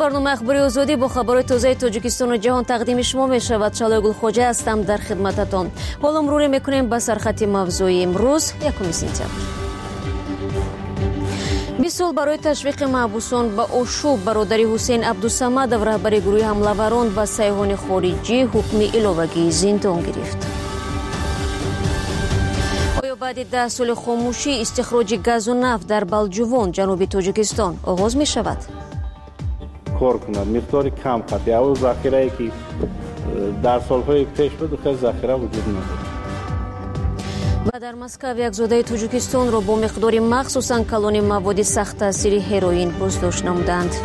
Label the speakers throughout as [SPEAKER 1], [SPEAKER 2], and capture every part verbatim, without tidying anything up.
[SPEAKER 1] برنامه اخباری آزادی با خبر تازه تاجیکستان و جهان تقدیم شما می شود. شالای گلخواجه هستم در خدمتتان. حالا مرور میکنیم به سرخط موضوعی امروز یکم سپتامبر. بیست سال برای تشویق محبوسان به آشوب، برادری حسین عبدالصمدов رهبر گروه حمله‌وران و سیاحان خارجی حکم علاوگی زندان گرفت. آیا بعد ده سال خاموشی استخراج گاز و نفت در بلجوان جنوب تاجیکستان آغاز می شود؟
[SPEAKER 2] کار کند مقدار کم قطعی او ذخیره‌ای که در سالهای پیش بود خیلی ذخیره وجود ندارد.
[SPEAKER 1] و در مسکو یک زاده تاجیکستان را با مقدار مخصوصاً کلان مواد سخت تاثیر هروئین بازداشت نمودند.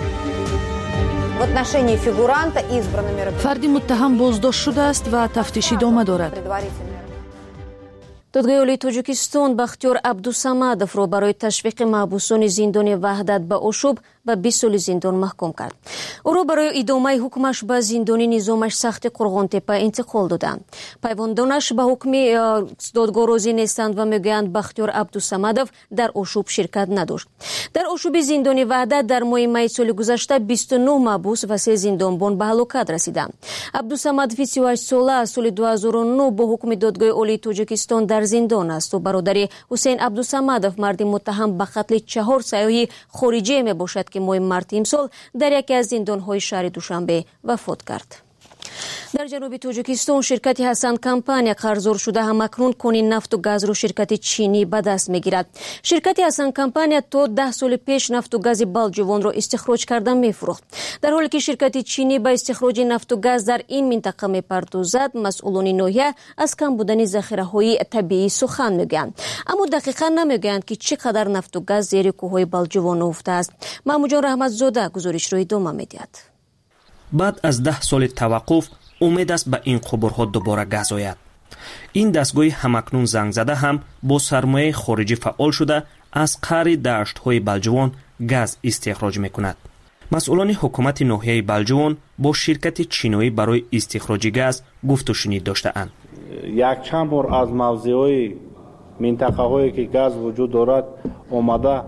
[SPEAKER 3] فردی متهم بازداشت شده است و تفتیش ادامه دارد.
[SPEAKER 1] دادگاه عالی تاجیکستان بختیار عبدالصمدов را برای تشویق محبوسان زندان وحدت به آشوب به بیست سال زندان محکوم کرد. او را برای ادامه حکمش به زندان نظامش سخت قرغانتپه انتقال دادند. پیوندانش به حکم دادگاه راضی نیستند و میگویند بختیار عبدالصمدov در آشوب شرکت نداشت. در آشوب زندان وحدت در ماه می سال گذشته بیست و نه محبوس و سه زندانبان به هلاکت رسیدند. عبدالصمدov سی و هشت ساله از سال دو هزار و نه با حکم دادگاه عالی تاجیکستان در زندان است و برادر حسین عبدالصمدov مرد متهم به قتل چهار سیاح خارجی می باشد که ماه مارس امسال در یکی از زندان‌های شهر دوشنبه وفات کرد. در جنوب تاجیکستان شرکت حسن کمپانی قرضدار شده همکنون کانون نفت و گاز را شرکت چینی به دست میگیرد. شرکت حسن کمپانی تا ده سال پیش نفت و گاز بلجوان را استخراج کرده میفروخت. در حالی که شرکت چینی به استخراج نفت و گاز در این منطقه میپردازد، مسئولان ناحیه از کم بودن ذخیره‌های طبیعی سخن میگویند، اما دقیقاً نمیگویند که چقدر نفت و گاز زیر کوههای بلجوان افته است. محمود جان رحمتزاده گزارش را ادامه میدهد.
[SPEAKER 4] بعد از ده سال توقف امید است به این قبرها دوباره گاز آید. این دستگاه همکنون زنگ زده هم با سرمایه خارجی فعال شده از قعر دشت‌های بلجوان گاز استخراج میکند. مسئولان حکومت ناحیه بلجوان با شرکت چینی برای استخراج گاز گفت و شنید داشته‌اند.
[SPEAKER 2] یک چند بار از موضع‌های منطقه‌هایی که گاز وجود دارد آمده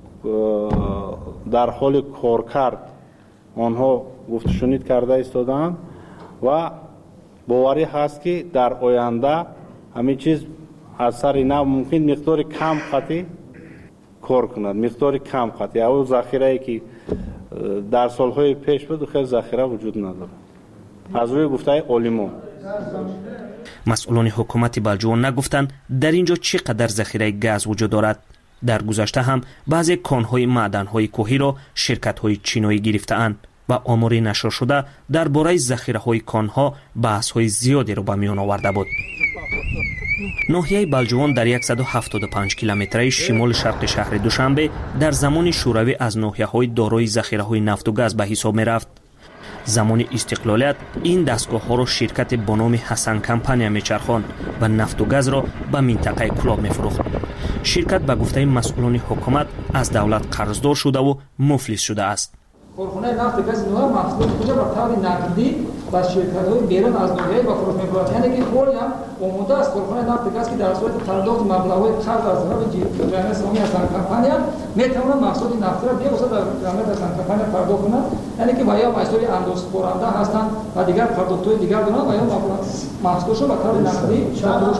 [SPEAKER 2] در حال کار کرد آنها گفت شنید کرده ایستادند و باوری هست که در آینده همین چیز از سر اینا ممکن مقدار کم قطعی کار کند، مقدار کم قطعی او ذخیره‌ای که در سالهای پیش بود خیلی ذخیره وجود ندارد. از روی گفته عالمان
[SPEAKER 4] مسئولان حکومت بلجوان نگفتند در اینجا چقدر ذخیره گاز وجود دارد. در گذشته هم بعضی کان‌های معدن‌های کوهی را شرکت‌های چینی گرفته‌اند و آمار نشر شده درباره ذخیره‌های کان‌ها بحث‌های زیادی را به میان آورده بود. ناحیه بلجوان در صد و هفتاد و پنج کیلومتری شمال شرق شهر دوشنبه در زمان شوروی از ناحیه‌های دارای ذخیره‌های نفت و گاز به حساب می‌رفت. زمان استقلالیت این دستگاه‌ها را شرکت با نام حسن کمپانی میچرخاند و نفت و گاز را به منطقه کلاب می‌فروخت. شرکت به گفته مسئولان حکومت از دولت قرضدار شده و مفلس شده است.
[SPEAKER 5] کارخانه نفت گاز نوآ محصولات خود را به طور نقدی با شرکت‌های بیرون از ناحیه با فروش می‌کند. یعنی که کلی هم آماده است کارخانه نفت گاز که در صورت پرداخت مبلغ‌های قرض از طرف جامعه اسلامی حسن کمپانی می‌تواند محصول نفت را بیاورد در جامعه حسن کمپانی پرداخت کند. یعنی که باید مسئول اندوزخورنده هستند و دیگر پرداخت‌های دیگر دارند و یا محصولش را به طور نقدی فروش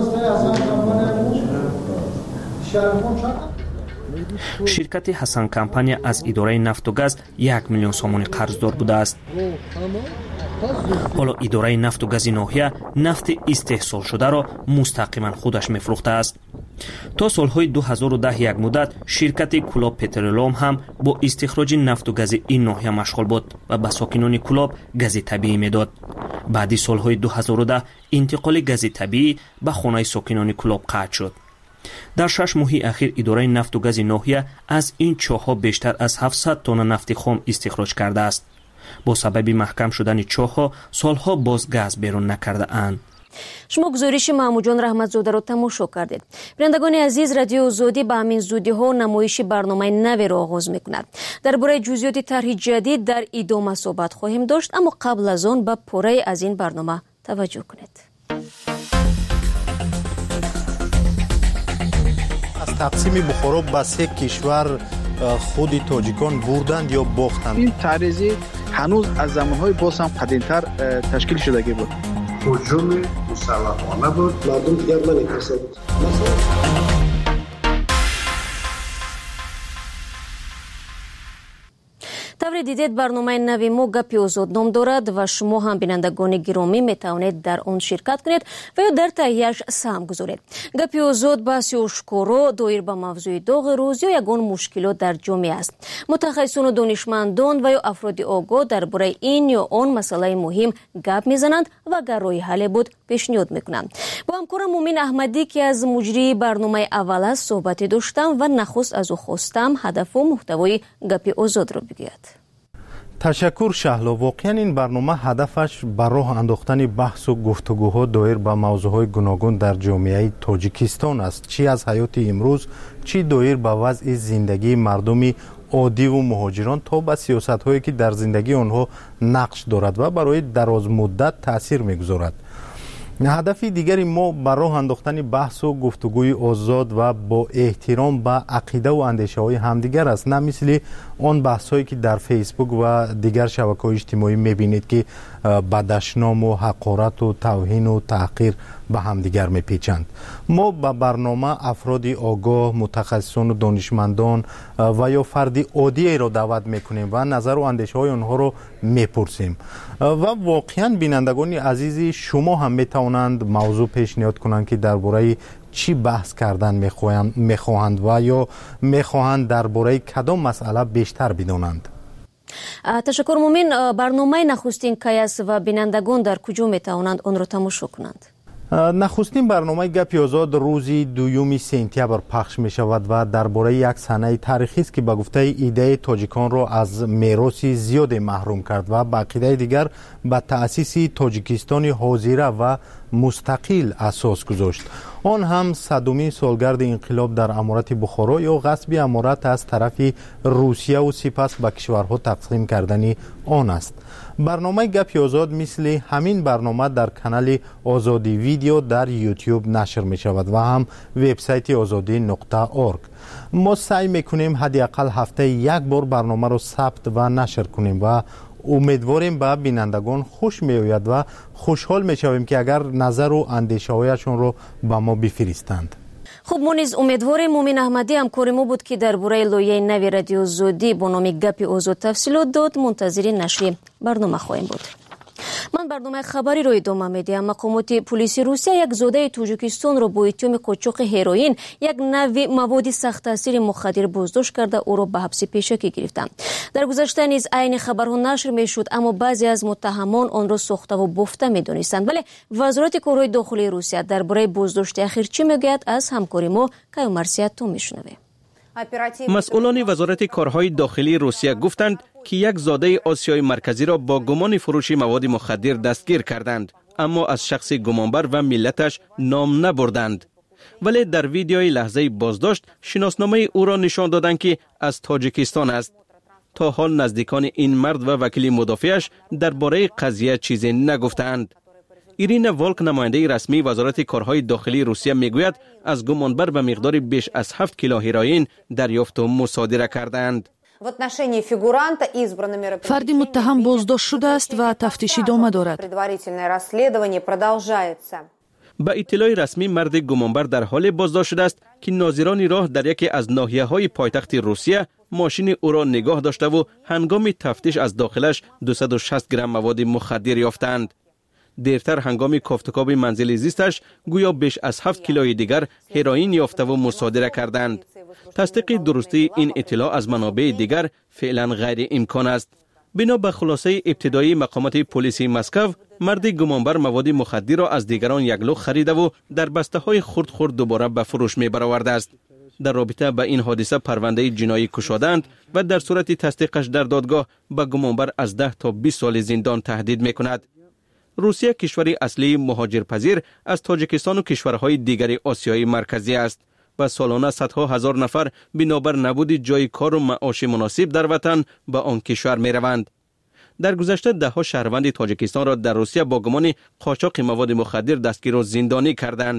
[SPEAKER 5] می‌کنند.
[SPEAKER 4] شرکت حسن کمپانی از اداره نفت و گاز یک میلیون سومانی قرضدار بوده است. حالا اداره نفت و گاز ناحیه نفت استحصال شده را مستقیما خودش میفروخته است. تا سالهای دو هزار و ده یک مدت شرکت کلاب پترولوم هم با استخراج نفت و گاز این ناحیه مشغول بود و به ساکنان کلاب گاز طبیعی میداد. بعد سالهای دو هزار و ده انتقال گاز طبیعی به خانه ساکنان کلاب قطع شد. در شش ماه اخیر اداره نفت و گاز ناحیه از این چاه‌ها بیشتر از هفتصد تن نفت خام استخراج کرده است. با سبب محکم شدن چاه‌ها سالها باز گاز بیرون نکرده اند.
[SPEAKER 1] شما گزارش محمود جان رحمتزاده را تماشا کردید. بینندگان عزیز، رادیو آزادی به همین زودی ها نمایش برنامه نوی را آغاز می‌کند. درباره جزئیات طرح جدید در ادامه صحبت خواهیم داشت، اما قبل از آن به پاره از این برنامه توجه کنید.
[SPEAKER 6] از تقسیم بخارا به سه کشور خود تاجیکان بردند یا باختند.
[SPEAKER 7] این تعرضی هنوز از زمانهای باز هم قدیمتر تشکیل شدگی بود.
[SPEAKER 8] هجوم مسلحانه بود. مردم دیگر نمی‌ترسید.
[SPEAKER 1] тавре дидед барномаи нави мо гапи озод ном дорад ва шумо ҳам бинандагони гиромӣ метавонед дар он ширкат кунед ва ё дар таҳияш саҳм гузоред. гапи озод баҳси ошкоро доир ба мавзӯи доғи рӯз ё ягон мушкилот дар ҷомеа аст. мутахассисону донишмандон ва ё афроди огоҳ дар бораи ин ё он масъалаи муҳим гап мезананд ва агар роҳи ҳалле буд пешниҳод мекунанд. бо ҳамкорам муъмин аҳмадӣ ки аз муҷрии барномаи аввал аст суҳбате доштам ва нахуст аз ӯ хостам ҳадафу муҳтавои гапи озодро бигӯяд.
[SPEAKER 6] ташаккур шаҳло. воқеан ин барнома ҳадафаш ба роҳ андохтани баҳсу гуфтугӯҳо доир ба мавзӯъҳои гуногун дар ҷомеаи тоҷикистон аст, чӣ аз ҳаёти имрӯз, чӣ доир ба вазъи зиндагии мардуми оддиву муҳоҷирон то ба сиёсатҳое ки дар зиндагии онҳо нақш дорад ва барои дарозмуддат таъсир мегузорад. ҳадафи дигари мо ба роҳ андохтани баҳсу гуфтугӯи озод ва бо эҳтиром ба ақидаву андешаҳои ҳамдигар аст, на мисли он баҳсҳое ки дар фейсбук ва дигар шабакаҳои иҷтимоӣ мебинед ки ба дашному ҳақорату тавҳину таҳқир ба ҳамдигар мепечанд. мо ба барнома афроди огоҳ, мутахассисону донишмандон ва ё фарди оддиеро даъват мекунем ва назару андешаҳои онҳоро мепурсем ва воқеан бинандагони азизи шумо ҳам метавонанд мавзӯъ пешниҳод кунанд ки дар бораи чӣ баҳс кардан мехоҳанд ва ё мехоҳанд дар бораи кадом масъала бештар бидонанд.
[SPEAKER 1] ташаккур муъмин. барномаи нахустин кай аст ва бинандагон дар куҷо метавонанд онро тамошо кунанд?
[SPEAKER 6] нахустин барномаи гапи озод рӯзи дуюми сентябр пахш мешавад ва дар бораи як санаи тарихист ки ба гуфтаи идеяи тоҷиконро аз мероси зиёде маҳрум кард ва ба ақидаи дигар ба таъсиси тоҷикистони ҳозира ва мустақил асос гузошт. он ҳам садумин солгарди инқилоб дар аморати бухоро ё ғасби аморат аз тарафи русияву сипас ба кишварҳо тақсим кардани он аст. барномаи гапи озод мисли ҳамин барнома дар канали озоди видео дар ютуб нашр мешавад ва ҳам вебсайти озодӣ нуқта орг. мо саъй мекунем ҳадди ақал ҳафтаи як бор барномаро сабт ва нашр кунем ва умедворем ба бинандагон хуш меояд ва хушҳол мешавем ки агар назару андешаҳояшонро ба мо бифиристанд.
[SPEAKER 1] хуб, мо низ умедворем. муъмин аҳмадӣ ҳамкори мо буд ки дар бораи лоиҳаи нави радиозодӣ бо номи гапи озод тафсилот дод. мунтазири нашри барнома хоҳем буд. ман барномаи хабариро идома медиҳам. мақомоти пулиси Русия як зодаи Тоҷикистонро бо иттиҳоми қочоқи ҳероин, як нави маводи сахттаъсири мухаддир боздошт карда ӯро ба ҳабси пешакӣ гирифтанд. дар гузашта низ айни хабарҳо нашр мешуд, аммо баъзе аз муттаҳамон онро сохтаву бофта медонистанд. вале вазорати корҳои дохилии Русия дар бораи боздошти ахир чӣ мегӯяд? аз ҳамкори мо Каюмарсиятто мешунавем.
[SPEAKER 4] масъулони вазорати корҳои дохилии Русия гуфтанд ки як зодаи Осиёи марказиро бо гумони фурӯши маводи мухаддир дастгир карданд, аммо аз шахси гумонбар ва миллаташ ном набурданд. вале дар видеои лаҳзаи боздошт шиносномаи ӯро нишон доданд ки аз Тоҷикистон аст. то ҳол наздикони ин мард ва вакили мудофиаш дар бораи қазия чизе нагуфтаанд. Ирина Волк, намояндаи расмии вазорати корҳои дохилии Русия, мегӯяд аз гумонбар ба миқдори беш аз ҳафт кило ҳероин дарёфту мусодира карданд.
[SPEAKER 3] фарди муттаҳам боздошт шудааст ва тафтиш идома дорад.
[SPEAKER 4] ба иттилои расмӣ марди гумонбар дар ҳоле боздошт шудааст ки нозирони роҳ дар яке аз ноҳияҳои пойтахти Русия мошини ӯро нигоҳ доштаву ҳангоми тафтиш аз дохилаш дусаду шаст грамм маводи мухаддир ёфтанд. дертар ҳангоми кофтукоби манзили зисташ гӯё беш аз ҳафт килои дигар ҳероин ёфтаву мусодира карданд. тасдиқи дурустии ин иттилоъ аз манобеи дигар феълан ғайриимкон аст. бино ба хулосаи ибтидоии мақомоти полисии Москав, марди гумонбар маводи мухаддирро аз дигарон яглух харидаву дар бастаҳои хурд хурд дубора ба фурӯш мебаровардааст. дар робита ба ин ҳодиса парвандаи ҷиноӣ кушоданд ва дар сурати тасдиқаш дар додгоҳ ба гумонбар аз даҳ то бист соли зиндон таҳдид мекунад. русия кишвари аслии муҳоҷирпазир аз Тоҷикистону кишварҳои дигари Осиёи марказӣ аст ва солона садҳо ҳазор нафар бинобар набуди ҷойи кору маоши муносиб дар ватан ба он кишвар мераванд. дар гузашта даҳҳо шаҳрванди Тоҷикистонро дар Русия бо гумони қочоқи маводи мухаддир дастгиру зиндонӣ карданд.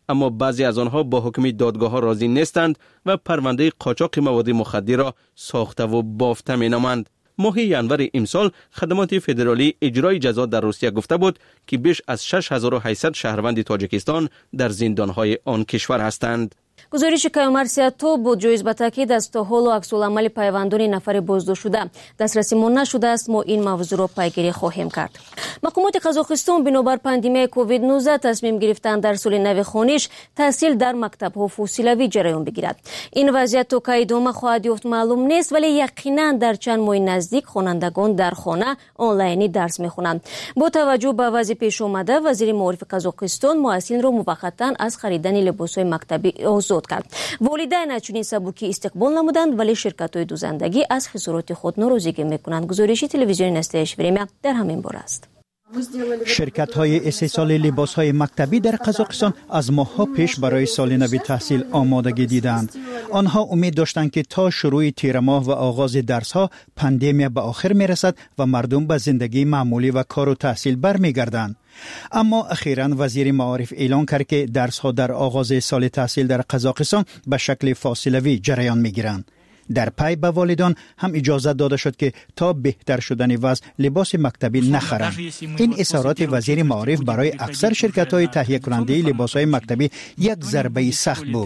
[SPEAKER 9] اما بعضی از آنها با حکم دادگاه‌ها راضی نیستند و پرونده قاچاق مواد مخدر را ساخته و بافته می‌نامند. ماه ینور امسال خدمات فدرالی اجرای جزا در روسیه گفته بود که بیش از شش هزار و هشتصد شهروند تاجیکستان در زندان‌های آن کشور هستند.
[SPEAKER 1] гузориши каймарсиято буд ҷоиз ба таъкид аз то ҳоло аксуламали пайвандони нафари боздоштшуда дастрасӣ мо нашудааст. мо ин мавзӯъро пайгирӣ хоҳем кард. мақомоти қазоқистон бинобар пандемияи ковид нуздаҳ тасмим гирифтанд дар соли нави хониш таҳсил дар мактабҳо фосилавӣ ҷараён бигирад. ин вазъият то ка идома хоҳад ёфт маълум нест, вале яқинан дар чанд моҳи наздик хонандагон дар хона онлайнӣ дарс мехонанд. бо таваҷҷӯҳ ба вазъи пешомада вазири маорифи қазоқистон муассинро муваққатан аз харидани либосҳои мактабӣ озод кард. волидайн аз чунин сабуки истиқбол намуданд, вале ширкатҳои дузандагӣ аз хисороти худ норозигӣ мекунанд. гузориши телевизиони настоящее время дар ҳамин бора аст.
[SPEAKER 10] شرکت‌های استحصال لباس‌های مکتبی در قزاقستان از ماه‌ها پیش برای سال نو تحصیل آمادگی دیدند. آنها امید داشتند که تا شروع تیر ماه و آغاز درس‌ها پاندemia به آخر می‌رسد و مردم به زندگی معمولی و کار و تحصیل برمیگردند. اما اخیراً وزیر معارف اعلان کرد که درس‌ها در آغاز سال تحصیل در قزاقستان به شکل فاصله‌ای جریان می‌گیرند. در پی به والدان هم اجازه داده شد که تا بهتر شدن وضع لباس مکتبی نخرند. این اظهارات وزیر معارف برای اکثر شرکت‌های تهیه کننده لباس‌های مکتبی یک ضربه سخت بود.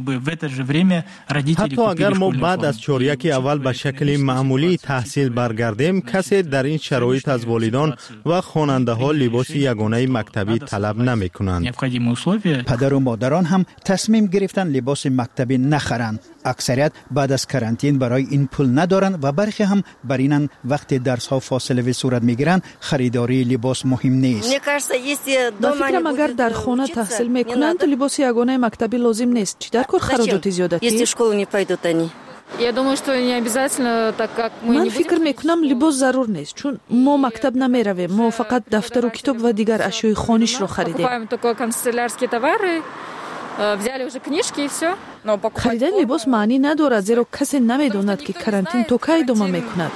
[SPEAKER 6] حتی اگر ما بعد از چهاریک اول به شکل معمولی تحصیل برگردیم، کسی در این شرایط از والدان و خواننده‌ها لباس یگانه مکتبی طلب نمی‌کنند.
[SPEAKER 10] پدر و مادران هم تصمیم گرفتن لباس مکتبی نخرند. اکثریت بعد از کرانتین برای این پول ندارند و برخی هم بر اینن وقتی درس ها فاصله و صورت میگیرند خریداری لباس مهم نیست.
[SPEAKER 3] با فکرم اگر در خانه تحصیل میکنند لباس یگانه مکتبی لازم نیست. چی در کار خراجات زیادتی؟ من فکر میکنم لباس ضرور نیست، چون ما مکتب نمیرویم. ما فقط دفتر و کتاب و دیگر اشیای خانش رو خریدیم. خریدن لباس معنی ندارد، زیرا کسی نمیداند که کرانتین تا کی ادامه میکند.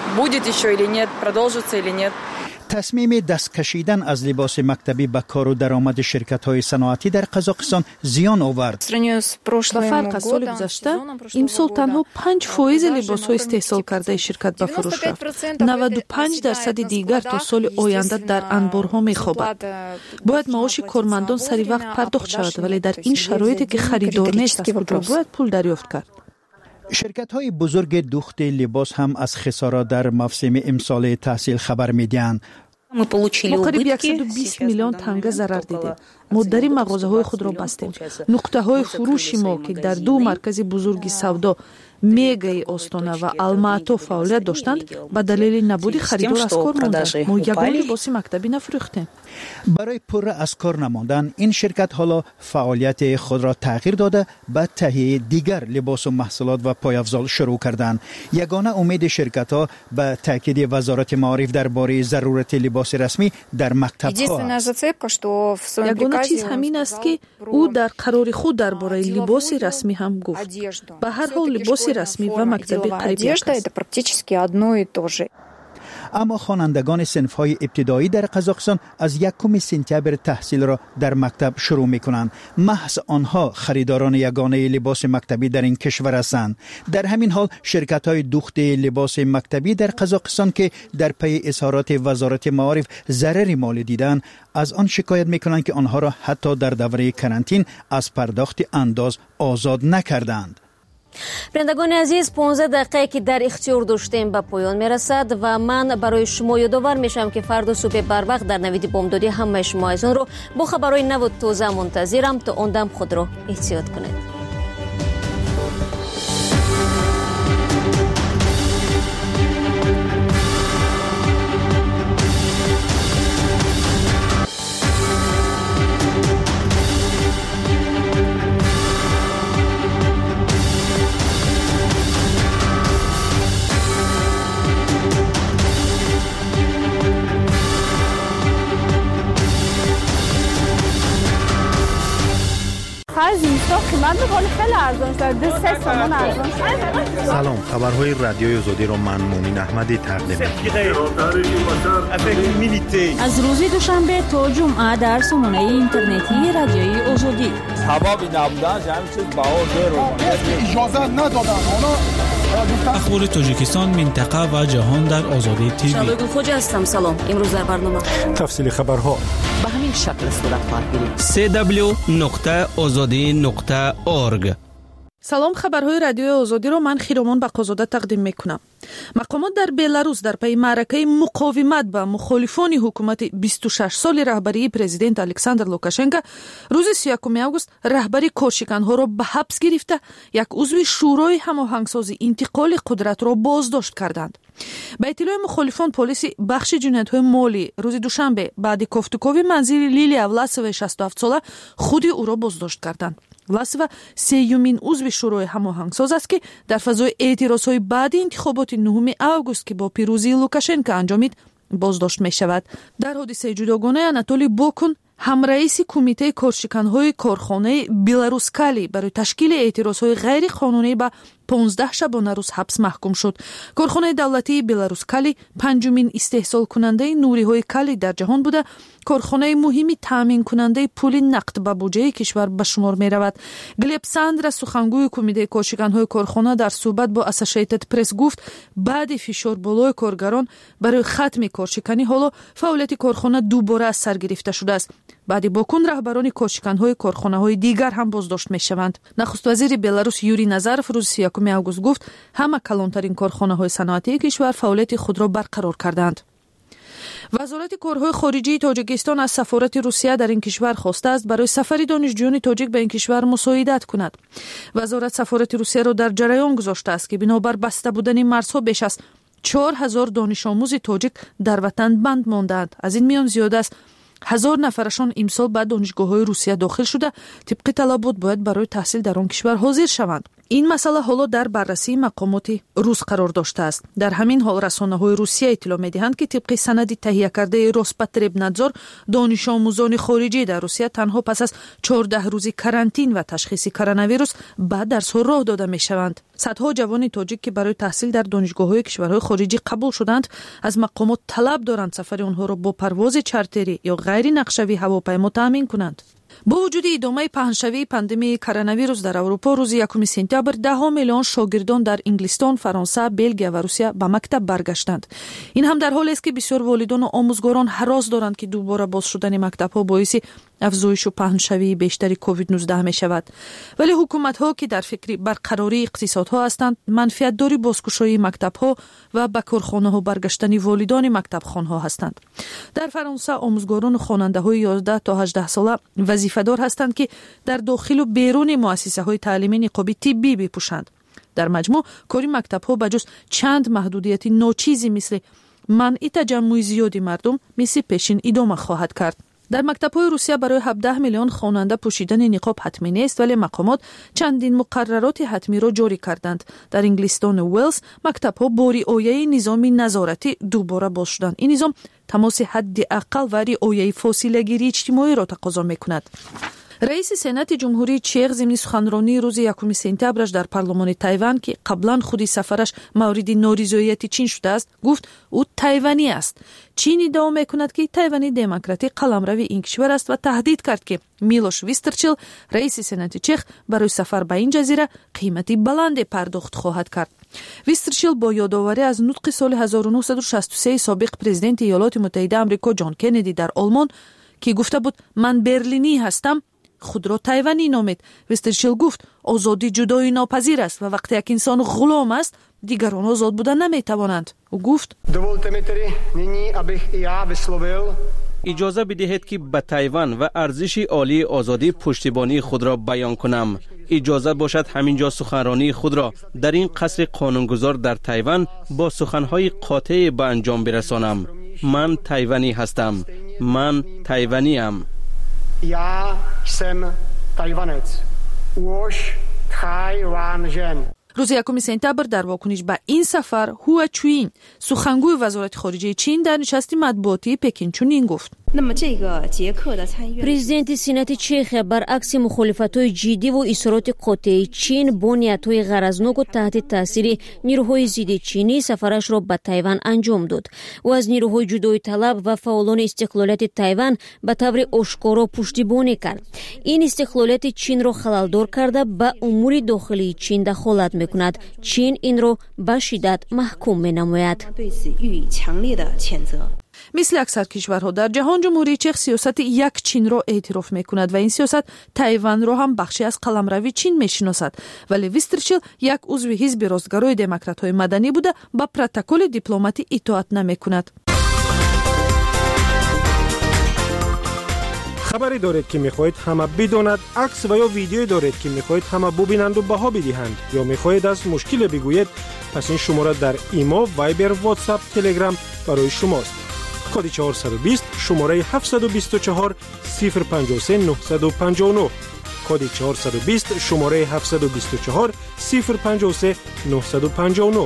[SPEAKER 10] تصمیم دست کشیدن از لباس مکتبی به کار و درآمد شرکت‌های صنعتی در قزاقستان زیان آورد.
[SPEAKER 3] با فرق از سال گذشته، امسال تنها پنج فایز لباس‌های استحصال کرده شرکت به فروش رفت. نود و پنج درصد دیگر تا سال آینده در انبارها می‌خوابد. باید معاش کارمندان سری وقت پرداخت شود، ولی در این شرایطی که خریدار نیست، از کجا باید پول دریافت کرد؟
[SPEAKER 10] شرکت‌های بزرگ دوخت لباس هم از خسارات در موسم امسال تحصیل خبر می‌دهند.
[SPEAKER 3] ما قریب صد و بیست میلیون تنگه ضرر دیدیم. ما در این مغازه‌های خود را بستیم. نقطه‌های فروش ما که در دو مرکز بزرگ سودا میگای استانه و الماتو فعالیت داشتند، به دلیل نبود خریدار از کار ماندند. ما یگانه لباس مکتبی نفروختیم.
[SPEAKER 10] برای پر از کار نماندن این شرکت حالا فعالیت خود را تغییر داده به تهیه دیگر لباس و محصولات و پایافزال شروع کردند. یگانه امید شرکت ها به تاکید وزارت معارف درباره ضرورت لباس رسمی در مکتب ها است.
[SPEAKER 3] یگانه چیز همین است که او در قرار خود درباره لباس رسمی هم گفت. به هر حال لباس رسمی و مکتبی قریب یک است.
[SPEAKER 10] اما خوانندگان صنف‌های ابتدایی در قزاقستان از یکم سپتامبر تحصیل را در مکتب شروع می‌کنند. محض آنها خریداران یگانه لباس مکتبی در این کشور هستند. در همین حال شرکت‌های دوخت لباس مکتبی در قزاقستان که در پی اظهارات وزارت معارف ضرر مالی دیدند، از آن شکایت می‌کنند که آنها را حتی در دوره کرانتین از پرداخت انداز آزاد نکردند.
[SPEAKER 1] بینندگان عزیز، پانزده دقیقه که در اختیار داشتیم به پایان میرسد و من برای شما یادآور میشم که فردا صبح بر وقت در نوید بامدادی همه شما عزیزان رو با خبرهای نو و تازه منتظرم. تا آن دم خود را احتیاط کنید.
[SPEAKER 6] سلام، خبرهای رادیوی آزادی را من مومین احمدی تقدیم می‌کنم.
[SPEAKER 11] از روز دوشنبه تا جمعه در سامانه اینترنتی رادیوی
[SPEAKER 1] آزادی
[SPEAKER 11] ثوابی نبودن همین چیز بهار داره
[SPEAKER 12] اجازه ندادن اونا
[SPEAKER 13] اخبار تاجیکستان منطقه و جهان در آزادی تیوی.
[SPEAKER 1] شادو خوجا هستم. سلام. امروز در برنامه
[SPEAKER 6] تفصیل خبرها
[SPEAKER 1] به همین شکل صورت خواهد گرفت.
[SPEAKER 9] سی دبلیو نقطه آزادی نقطه اورگ.
[SPEAKER 3] سلام، خبرهای رادیو آزادی رو من خیرمان بقازاده تقدیم میکنم. مقامات در بلاروس در پی معرکه مقاومت با مخالفان حکومت بیست و شش سالی رهبری پرزیدنت الکساندر لوکاشنکو روز سی و یکم آگوست رهبری کورشیکن‌ها را به حبس گرفته یک عضو شورای هماهنگسازی انتقال قدرت را بازداشت کردند. به اطلاع مخالفان پلیس بخش جنایت‌های مالی روز دوشنبه بعد گفتگوی منزل لیلیا ولاسووا شصت و هفت ساله خود او را بازداشت کردند. ولاسووا سیومین عضو شورای هماهنگساز است که در فضای اعتراض‌های بعد انتخابات نهم آگوست که با پیروزی لوکاشنکو انجامید بازداشت می شود. در حادثه جداگانه اناتولی بوکون همرئیس کمیته کارشکن‌های کارخانه بلاروسکالی برای تشکیل اعتراض‌های غیر قانونی به پانزده شبانه روز حبس محکوم شد. کارخانه دولتی بلاروسکالی پنجمین استحصال کننده نوری‌های کالی در جهان بوده. کارخانه مهمی تامین کننده پول نقد به بودجه کشور به شمار می رود. گلیب ساندرا سخنگوی کمیته کارشکن‌های کارخانه در صحبت با اسوسییتد پرس گفت بعد فشار بالای کارگران برای ختم کارشکنی حالا فعالیت کارخانه دوباره از سر گرفته شده است. بعد باکون رهبران کارشکن‌های کارخانه‌های دیگر هم بازداشت می‌شوند. نخست وزیر بلاروس یوری نظرف روز سی و یکم آگوست گفت همه کلانترین کارخانه‌های صنعتی کشور فعالیت خود را برقرار کردند. وزارت کارهای خارجه تاجیکستان از سفارت روسیه در این کشور خواسته است برای سفر دانشجویان تاجیک به این کشور مساعدت کند. وزارت سفارت روسیه را در جریان گذاشته است که بنابر بسته بودن مرزها بیش از چهار هزار دانش آموز تاجیک در وطن بند ماندند. از این میان زیاد است هزار نفرشان امسال به دانشگاه‌های روسیه داخل شده طبق طلبات باید برای تحصیل در آن کشور حاضر شوند. این مسئله حالا در بررسی مقامات روس قرار داشته است. در همین حال رسانه‌های روسیه اطلاع می‌دهند که طبق سند تهیه کرده روسپاتربنادزور دانش آموزان خارجی در روسیه تنها پس از چهارده روزی کرانتین و تشخیص کرونا ویروس بعد درس‌ها راه داده می‌شوند. صدها جوان تاجیک که برای تحصیل در دانشگاه‌های کشورهای خارجی قبول شدند از مقامات طلب دارند سفر آنها را با پرواز چارتری یا غیر نقشه‌ای هواپیما تامین کنند. با وجود ادامه پهنشوی پاندمی کرونا ویروس در اروپا روز یکم سپتامبر ده میلیون شاگردان در انگلستان، فرانسه، بلژیم و روسیه به مکتب برگشتند. این هم در حالی است که بسیار والدان و آموزگاران هراس دارند که دوباره باز شدن مکتب‌ها باعث افزایش و پهنشوی بیشتری کووید نوزده می شود. ولی حکومت‌ها که در فکر برقراری اقتصادها هستند، منفعت داری بازگشایی مکتب‌ها و به کارخانه‌ها برگشتن والدان مکتبخوان‌ها هستند. در فرانسه آموزگاران و خواننده‌های یازده تا هجده ساله وظیفه‌دار هستند که در داخل و بیرون مؤسسه‌های تعلیمی نقاب طبی بپوشند. در مجموع کاری مکتب‌ها بجز چند محدودیت ناچیزی مثل منع تجمع زیادی مردم مثل پیشین ادامه خواهد کرد. در مکتب‌های روسیه برای هفده میلیون خواننده پوشیدن نقاب حتمی نیست، ولی مقامات چندین مقررات حتمی را جاری کردند. در انگلستان و ولز مکتب‌ها با رعایت نظام نظارتی دوباره باز شدند. این نظام تماس حداقل و رعایت فاصله گیری اجتماعی را تقاضا می‌کند. رئیس سنات جمهوری چیخ ضمن سخنرانی روز یکم سپتامبرش در پارلمان تایوان که قبلا خودی سفرش مورد نارضایتی چین شده است گفت او تایوانی است. چین ادعا میکند که تایوانی دموکراتی قلمرو این کشور است و تهدید کرد که میلوش ویسترچیل رئیس سنات چیخ برای سفر به این جزیره قیمتی بلند پرداخت خواهد کرد. ویسترچیل با یادآوری از نطق سال هزار و نهصد و شصت و سه سابق پرزیدنت ایالات متحده آمریکا جان کندی در آلمان که گفته بود من برلینی هستم خود را تایوانی نامید. ویسترچیل گفت آزادی جدایی ناپذیر است و وقتی یک انسان غلام است دیگران آزاد بودن نمیتوانند. او گفت
[SPEAKER 14] Dovolte mi tedy nyní, abych i já vyslovil
[SPEAKER 9] اجازه بدهید که به تایوان و ارزش عالی آزادی پشتیبانی خود را بیان کنم. اجازه باشد همینجا سخنرانی خود را در این قصر قانونگذار در تایوان با سخنهای قاطع به انجام برسانم. من تایوانی هستم. من تایوانی ام.
[SPEAKER 14] Já jsem Tajvanec. Už Taiwanžen.
[SPEAKER 3] روز یکم سپتامبر در واکنش به این سفر هو چوین سخنگوی وزارت خارجه چین در نشست مطبوعاتی پکین چنین گفت
[SPEAKER 1] президенти сенати чехия баръакси мухолифатҳои ҷиддӣ ву изҳороти қотеи чин бо ниятҳои ғаразноку таҳти таъсири нирӯҳои зидди чинӣ сафарашро ба Тайван анҷом дод. ӯ аз нирӯҳои ҷудоиталаб ва фаъолони истиқлолияти Тайван ба таври ошкоро пуштибонӣ кард. ин истиқлолияти чинро халалдор карда ба умури дохилии чин дахолат мекунад. чин инро ба шиддат маҳкум менамояд.
[SPEAKER 3] мисли аксар кишварҳо дар ҷаҳон ҷумҳурии чех сиёсати як чинро эътироф мекунад ва ин сиёсат Тайванро ҳам бахше аз қаламрави чин мешиносад. вале Вистерчил як узви ҳизби ростгарои демократҳои маданӣ буда ба протоколи дипломатӣ итоат намекунад.
[SPEAKER 15] хабаре доред ки мехоҳед ҳама бидонад, акс ва ё видеое доред ки мехоҳед ҳама бубинанду баҳо бидиҳанд ё мехоҳед аз мушкиле бигӯед, пас ин шумора дар имо, вайбер, ватсап, телеграм барои шумост. коди чаҳорсад و бист шумораи ҳафтсад و بیست و چهار صفر پنجاه و سه نهصد و پنجاه و نه коди чаҳорсад و بیست шумораи ҳафтсад و بیست و چهار صفر پنجاه و سه نهصد و پنجاه و نه.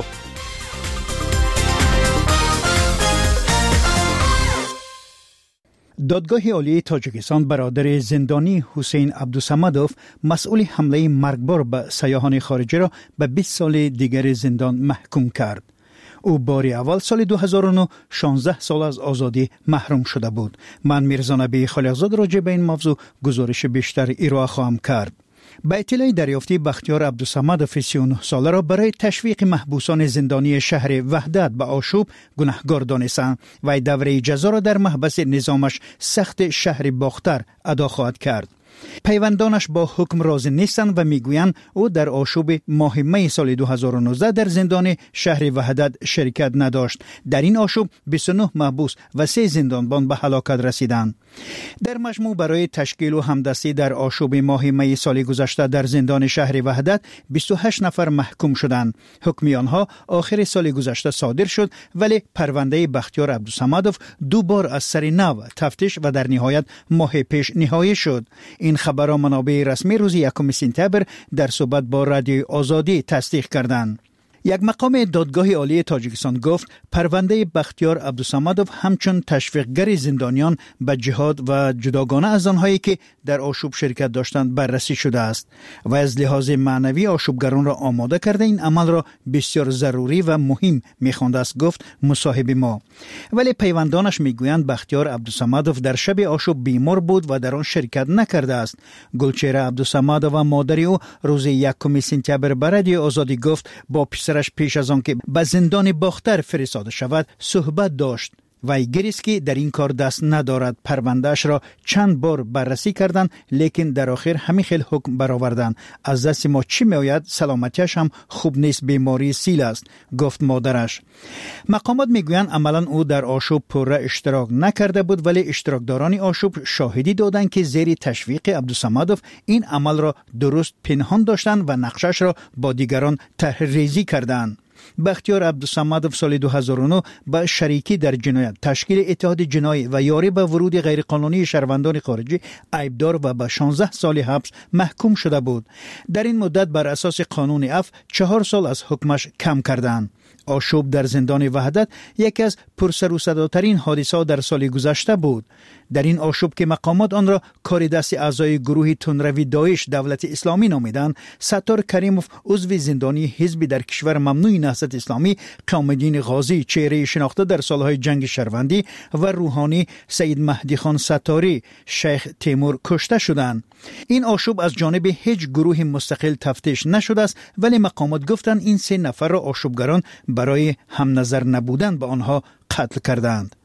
[SPEAKER 10] دادگاه عالی تاجیکستان برادر زندانی حسین عبدالصمدوف مسئول حمله مرگبار به سیاحان خارجی را به بیست سال دیگر زندان محکوم کرد. او بار اول سال دو هزار و نه شانزده سال از آزادی محروم شده بود. من میرزا نبی خلیقزاد راجع به این موضوع گزارش بیشتر ارائه خواهم کرد. به اطلاع دریافتی بختیار عبدالصمدوف سی و نه ساله را برای تشویق محبوسان زندانی شهر وحدت به آشوب گناهکار دانستند و دوره جزا را در محبس نظامش سخت شهر باختر ادا خواهد کرد. پیوندانش با حکم راضی نیستند و میگویند او در آشوب ماه می سال دو هزار و نوزده در زندان شهر وحدت شرکت نداشت. در این آشوب بیست و نه محبوس و سه زندانبان به هلاکت رسیدند. در مجموع برای تشکیل و همدستی در آشوب ماه می سال گذشته در زندان شهر وحدت بیست و هشت نفر محکوم شدند. حکم آنها آخر سال گذشته صادر شد، ولی پرونده بختیار عبدالصمدوف دو بار از سر نو تفتیش و در نهایت ماه پیش نهایی شد. این خبر را منابع رسمی روز یکم سپتامبر در صحبت با رادیوی آزادی تصدیق کردند. یک مقام دادگاه عالی تاجیکستان گفت پرونده بختیار عبدالصمدوف همچون تشویقگر زندانیان به جهاد و جداگانه از آنهایی که در آشوب شرکت داشتند بررسی شده است و از لحاظ معنوی آشوبگران را آماده کرده این عمل را بسیار ضروری و مهم می‌خوانده است، گفت مصاحب ما. ولی پیوندانش میگویند بختیار عبدالصمدوف در شب آشوب بیمار بود و در آن شرکت نکرده است. گلچهره عبدالصمدوف و مادر او روز یکم سپتامبر به رادیوی آزادی گفت با پسرش پیش از آن که به زندان باختر فرستاده شود صحبت داشت. وی گریست که در این کار دست ندارد. پروندهش را چند بار بررسی کردند، لیکن در آخر همین خیل حکم برآوردند. از دست ما چی میآید؟ سلامتیش هم خوب نیست، بیماری سیل است، گفت مادرش. مقامات میگویند عملا او در آشوب پره اشتراک نکرده بود، ولی اشتراکداران آشوب شاهدی دادند که زیر تشویق عبدالصمدوف این عمل را درست پنهان داشتند و نقشش را با دیگران طرح‌ریزی کردند. بختیار عبدالصمدوف سال دو هزار و نه با شریکی در جنایت، تشکیل اتحاد جنایی و یاری به ورود غیرقانونی شهروندان خارجی عیبدار و به شانزده سال حبس محکوم شده بود. در این مدت بر اساس قانون عفو چهار سال از حکمش کم کردند. آشوب در زندان وحدت یکی از پرسر و صداترین حادثات در سال گذشته بود. در این آشوب که مقامات آن را کار دست اعضای گروه تندروی داعش دولت اسلامی نامیدند، ستار کریموف عضو زندانی حزب در کشور ممنوع نهضت اسلامی، قیام‌الدین غازی چهره شناخته در سالهای جنگ شهروندی و روحانی سید مهدی خان ستاری، شیخ تیمور کشته شدند. این آشوب از جانب هیچ گروه مستقل تفتیش نشده است، ولی مقامات گفتند این سه نفر را آشوبگران برای هم نظر نبودن به آنها قتل کردند.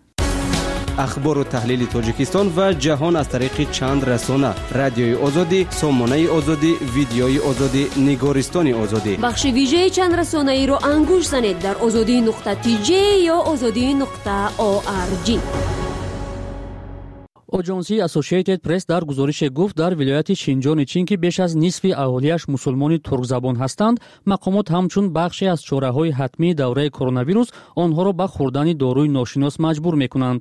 [SPEAKER 16] اخبار و تحلیل تاجیکستان و جهان از طریق چند رسانه: رادیوی آزادی، سامانه آزادی، ویدیوی آزادی، نگارستان آزادی.
[SPEAKER 1] بخش ویژه چند رسانه ای را انگوش زنید در آزادی نقطه تی جی یا آزادی نقطه او آر جی.
[SPEAKER 17] اجانسی اسوسییتد پرس در گزارش گفت در ولایت شینجان چین که بیش از نصف اهالیش مسلمان ترک زبان هستند، مقامات همچون بخشی از چاره‌های حتمی دوره کرونا ویروس آنها را به خوردن داروی ناشناس مجبور می‌کنند.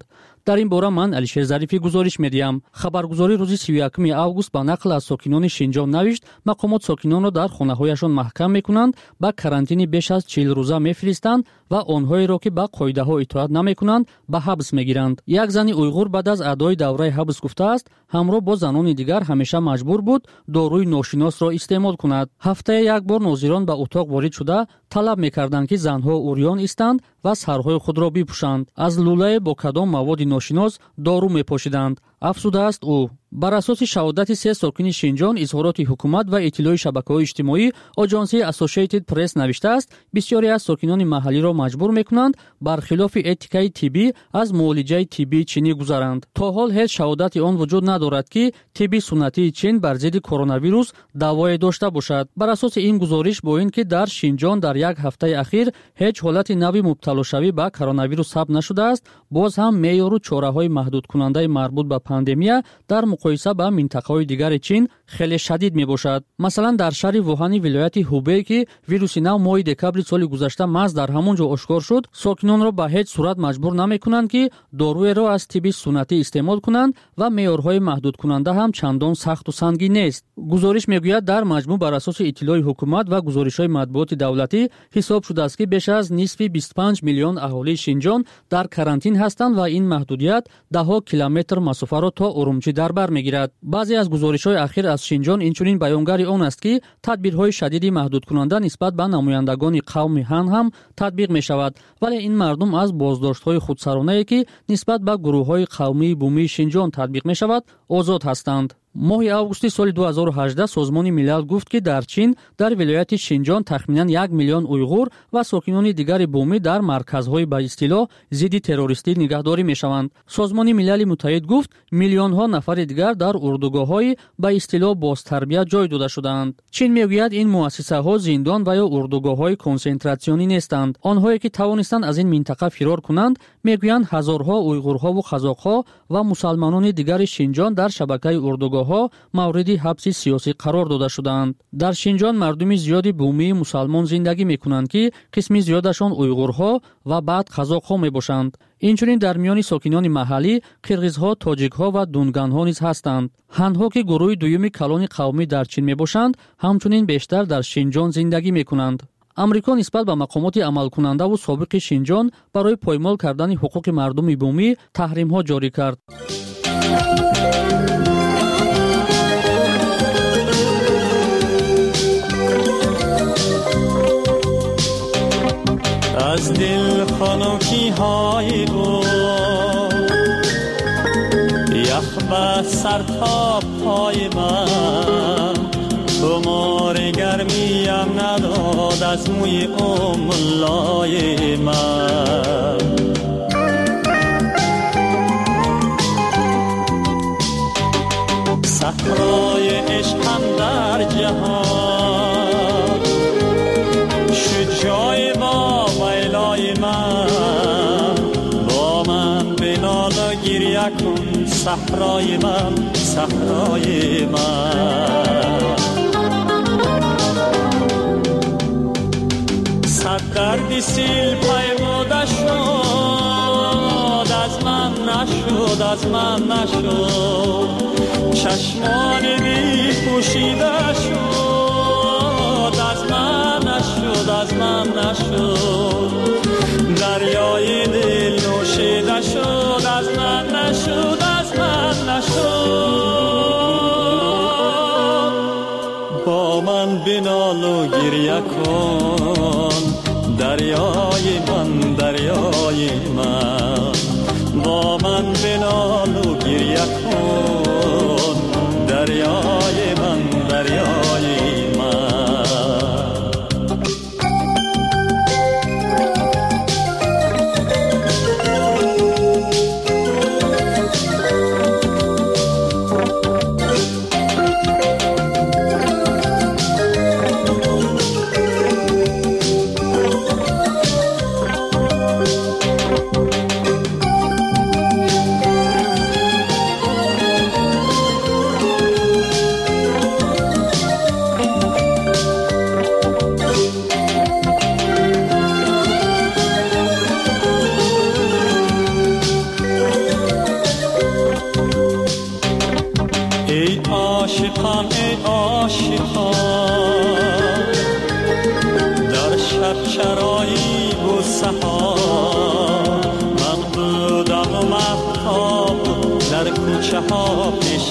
[SPEAKER 17] дар ин бора ман алишер зарифӣ гузориш медиҳам. хабаргузори рӯзи سی و یک август ба нақл аз сокинони шинҷон навишт, мақомот сокинонро дар хонаҳояшон маҳкам мекунанд, ба карантини беш аз чил рӯза мефиристанд ва онҳоеро ки ба қоидаҳо итоат намекунанд ба ҳабс мегиранд. як зани уйғур баъд аз адои давраи ҳабс гуфтааст, ҳамроҳ бо занони дигар ҳамеша маҷбур буд дорӯи ношиносро истеъмол кунад. ҳафтае як бор нозирон ба утоқ ворид шуда талаб мекарданд ки занҳо урён истанд ва сарҳои худро бипӯшанд. аз лӯлае бо кадом маводи ношинос дору мепошиданд, афзудааст ӯ. бар асоси шаҳодати се сокини Шинҷон, изҳороти ҳукумат ва иттилои шабакаҳои иҷтимоӣ, оҷонсияи Associated Press навиштааст, бисёре аз сокинони маҳаллиро маҷбур мекунанд бар хилофи этикаи тиббӣ аз муолиҷаи тиббии чинӣ гузаранд. то ҳол ҳеҷ шаҳодати он вуҷуд надорад ки тибби суннатии чин бар зидди коронавирус давое дошта бошад. бар асоси ин гузориш, бо ин ки дар Шинҷон дар як ҳафтаи ахир ҳеҷ ҳолати нави мубталошавӣ ба коронавирус сабт нашудааст, боз ҳам меъёру чораҳои маҳдудкунандаи марбут ба пандемия дар муқоиса ба минтақаҳои дигари чин хеле шадид мебошад. масалан, дар шаҳри Вуҳани вилояти Ҳубей ки вируси нав моҳи декабри соли гузашта маҳз дар ҳамон ҷо ошкор шуд, сокинонро ба ҳеҷ сурат маҷбур наметавонанд ки доруеро аз тибби суннатӣ истеъмол кунанд ва меъёрҳои маҳдудкунанда ҳам чандон сахту сангин нест. гузориш мегӯяд, дар маҷмӯъ бар асоси иттилои ҳукумат ва гузоришҳои матбуоти давлатӣ ҳисоб шудааст ки беш аз нисфи бисту панҷ миллион аҳолии Шинҷон дар карантин ҳастанд ва ин маҳдудият даҳо километр масофаро то Урумчи дар бар мегирад. баъзе аз гузоришҳои ахир аз Шинҷон инчунин баёнгари он аст ки тадбирҳои шадиди маҳдудкунанда нисбат ба намояндагони қавми ҳан ҳам татбиқ мешавад, вале ин мардум аз боздоштҳои худсаронае ки нисбат ба гурӯҳҳои қавмии бумии Шинҷон татбиқ мешавад, озод ҳастанд. моҳи августи соли ду ҳазору ҳаждаҳ Созмони милал гуфт ки дар Чин дар вилояти Шинҷон тахминан як миллион уйғур ва сокинони дигари бумӣ дар марказҳои ба истилоҳ зидди террористӣ нигаҳдорӣ мешаванд. Созмони милали Муттаҳид гуфт, миллионҳо нафари дигар дар урдугоҳҳои ба истилоҳ бозтарбия ҷой дода шудаанд. Чин мегӯяд, ин муассисаҳо зиндон ва ё урдугоҳҳои консентратсионӣ нестанд. онҳое ки тавонистанд аз ин минтақа фирор кунанд, мегӯянд ҳазорҳо уйғурҳову қазоқҳо ва мусалманони дигари Шинҷон дар шабакаи урдугоҳ мавриди ҳабси сиёсӣ қарор дода шуданд. дар Шинҷон мардуми зиёди бумии мусалмон зиндагӣ мекунанд ки қисми зиёдашон уйғурҳо ва баъд қазоқҳо мебошанд. инчунин дар миёни сокинони маҳаллӣ қирғизҳо, тоҷикҳо ва дунганҳо низ ҳастанд. ҳанҳо ки гурӯҳи дуюми калони қавмӣ дар Чин мебошанд, ҳамчунин бештар дар Шинҷон зиндагӣ мекунанд. амрико нисбат ба мақомоти амалкунандаву собиқи Шинҷон барои поймол кардани ҳуқуқи мардуми бумӣ таҳримҳо ҷорӣ кард.
[SPEAKER 18] از دل خنکی های او یخ به سر تا پای من تو مار گرمیم نداد از موی املای من صحرای عشقم در جهان شجای با ویلای من با من بنال و گریه کن صحرای من صحرای من صد دردی سیل پیموده شد از من نشد از من نشد چشمان بی پوشیده شد از من نشد از من نشد دریای دل نوشیده شد از من نشد از من نشد با من بنال و گریه کن دریای من دریای من با من بنال و گریه کن دریای من دریای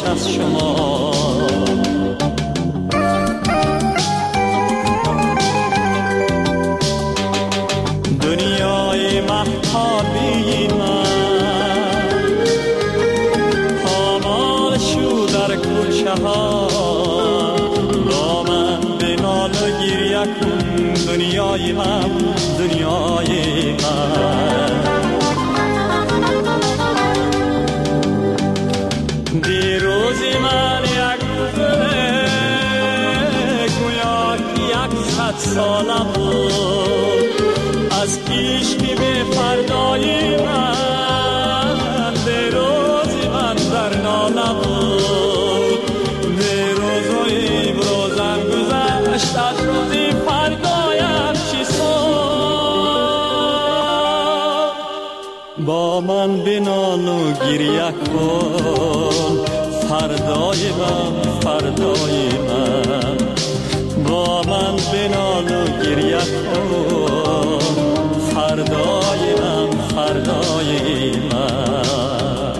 [SPEAKER 18] از شما. دنیای محتابی من پامال شو در کوچه ها، با من به نال و گریه کن دنیای من، دنیای من. دیروزی من یک روزه گویا که یک صد ساله بود، از عشقی به فردای من دیروزی من در ناله بود. دیروز و امروزم گذشت، از روزی فردایم چی سود؟ با من بنال و گریه کن فردای من، فردای من. با من بنال و گریه کن فردای من، فردای من.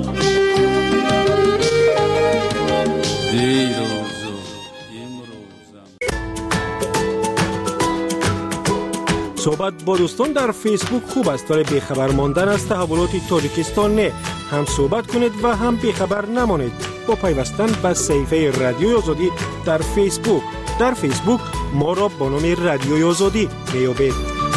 [SPEAKER 18] دیروز و امروزم.
[SPEAKER 15] صحبت با دوستان در فیسبوک خوب است، ولی بیخبر ماندن از تحولات تاجیکستان نه. هم صحبت کنید و هم بیخبر نمانید با پیوستن به صفحه رادیوی آزادی در فیسبوک. در فیسبوک ما را با نام رادیوی آزادی میابید.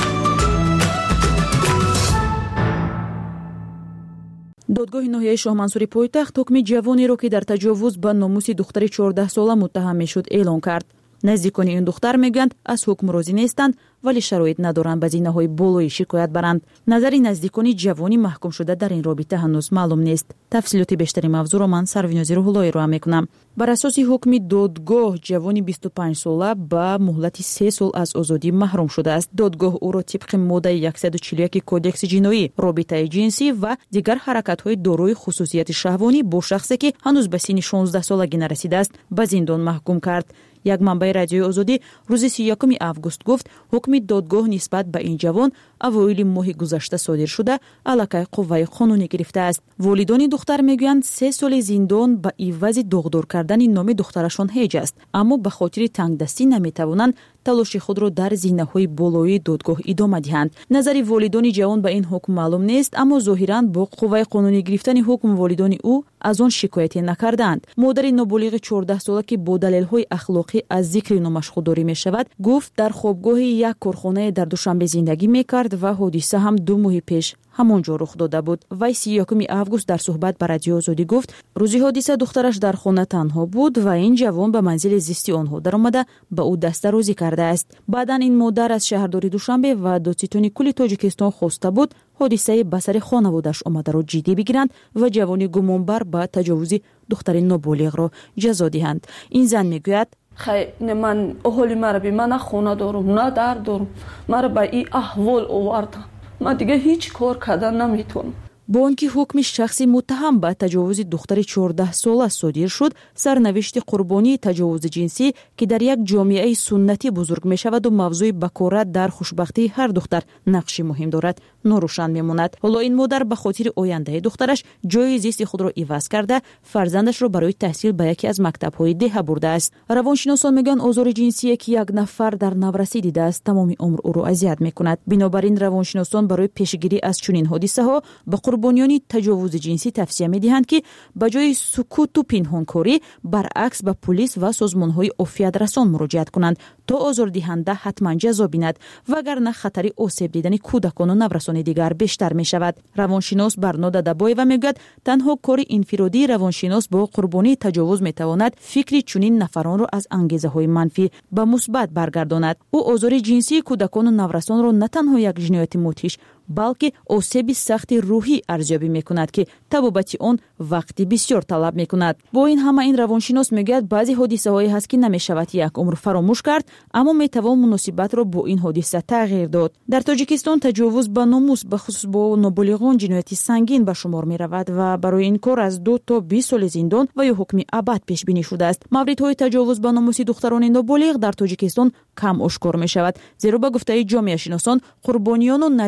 [SPEAKER 3] دادگاه ناحیه شاه منصوری پایتخت حکم جوانی را که در تجاوز به ناموس دختر چهارده ساله متهم میشد اعلان کرد. نزدیکان این دختر میگویند از حکم راضی نیستند، ولی شرایط ندارند به زینه‌های بالایی شکایت برند. نظر نزدیکان جوانی محکوم شده در این رابطه هنوز معلوم نیست. تفصیلات بیشتری موضوع را من سرویناز روح‌اللهی را میکنم. بر اساس حکم دادگاه جوانی بیست و پنج ساله با مهلت سه سال از آزادی محروم شده است. دادگاه او را طبق ماده صد و چهل و یک کدکس جنایی رابطه جنسی و دیگر حرکت‌های دارای خصوصیت شهوانی با شخصی که هنوز به سن شانزده سالگی نرسیده است به زندان محکوم کرد. یک منبع رادیوی آزادی روز سی و یکم آگوست گفت حکم دادگاه نسبت به این جوان اوایل ماه گذشته صادر شده علیه قوه قانونی گرفته است. والدان دختر میگویند سه سال زندان به عوض داغدار کردن نام دخترشان هیچ است، اما به خاطر تنگدستی نمیتوانند تلاش خود را در زینه‌های بالای دادگاه ادامه دهند. نظر والدان جوان به این حکم معلوم نیست، اما ظاهراً با قوه قانونی گرفتن حکم والدان او از آن شکایتی نکردند. مادر نابالغ چهارده ساله که با دلایل اخلاقی از ذکر نامش خودداری می شود گفت در خوابگاه یک کارخانه در دوشنبه زندگی می کرد و حادثه هم دو ماه پیش همانجا رخ داده بود. وی سی و یکم آگوست در صحبت با رادیو آزادی گفت روزی حادثه دخترش در خانه تنها بود و این جوان به منزل زیستی آنها در آمده به او دسترازی کرده است. بعداً این مادر از شهرداری دوشنبه و دادستانی کل تاجیکستان خواسته بود حادثه به سر خانواده‌اش آمده را جدی بگیرند و جوانی گمانبر به تجاوز دختر نابالغ را جزا دهند. این زن میگوید
[SPEAKER 19] خیلی من اهالی مرا بی من خونه دارم نه در دارم، مرا به این احوال آوردن، من دیگه هیچ کار کردن نمیتونم.
[SPEAKER 3] با آنکه حکم شخصی متهم به تجاوز دختر چهارده ساله صادر شد، سرنوشت قربانی تجاوز جنسی که در یک جامعه سنتی بزرگ می شود و موضوع بکارت در خوشبختی هر دختر نقشی مهم دارد ناروشن میماند. حالا این مادر به خاطر آینده دخترش جای زیست خود را عوض کرده فرزندش را برای تحصیل به یکی از مکتب‌های ده برده است. روانشناسان میگن آزار جنسی که یک نفر در نورسی دیده است تمام عمر او را اذیت میکند. بنابراین روانشناسان برای پیشگیری از چنین حادثه ها به قربانیان تجاوز جنسی توصیه می‌دهند که به جای سکوت و پنهانکاری برعکس به پلیس و سازمان‌های عافیت رسان مراجعت کنند تا آزاردهنده حتما جزا بیند، وگرنه خطر آسیب دیدن کودکان و نورسان دیگر بیشتر می‌شود. روانشناس برنارد دبایو میگوید تنها کار انفرادی روانشناس با قربانی تجاوز می‌تواند فکر چنین نفران را از انگیزه‌های منفی به مثبت برگرداند. او آزار جنسی کودکان و نورسان را نه تنها یک جنایت مدهش بلکه آسیب سخت روحی ارزیابی میکند که تبابت آن وقتی بسیار طلب میکند. با این همه این روانشناس میگوید بعضی حادثه هایی هست که نمیشود یک عمر فراموش کرد، اما میتوان مناسبت را با این حادثه تغییر داد. در تاجیکستان تجاوز به ناموس به خصوص با نابالغان جنایتی سنگین به شمار میرود و برای این کار از دو تا بیست سال زندان و یا حکم ابد پیش بینی شده است. موردهای تجاوز به ناموس دختران نابالغ در تاجیکستان کم آشکار میشود، زیرا به گفته جامعه شناسان قربانیان و نزدیکان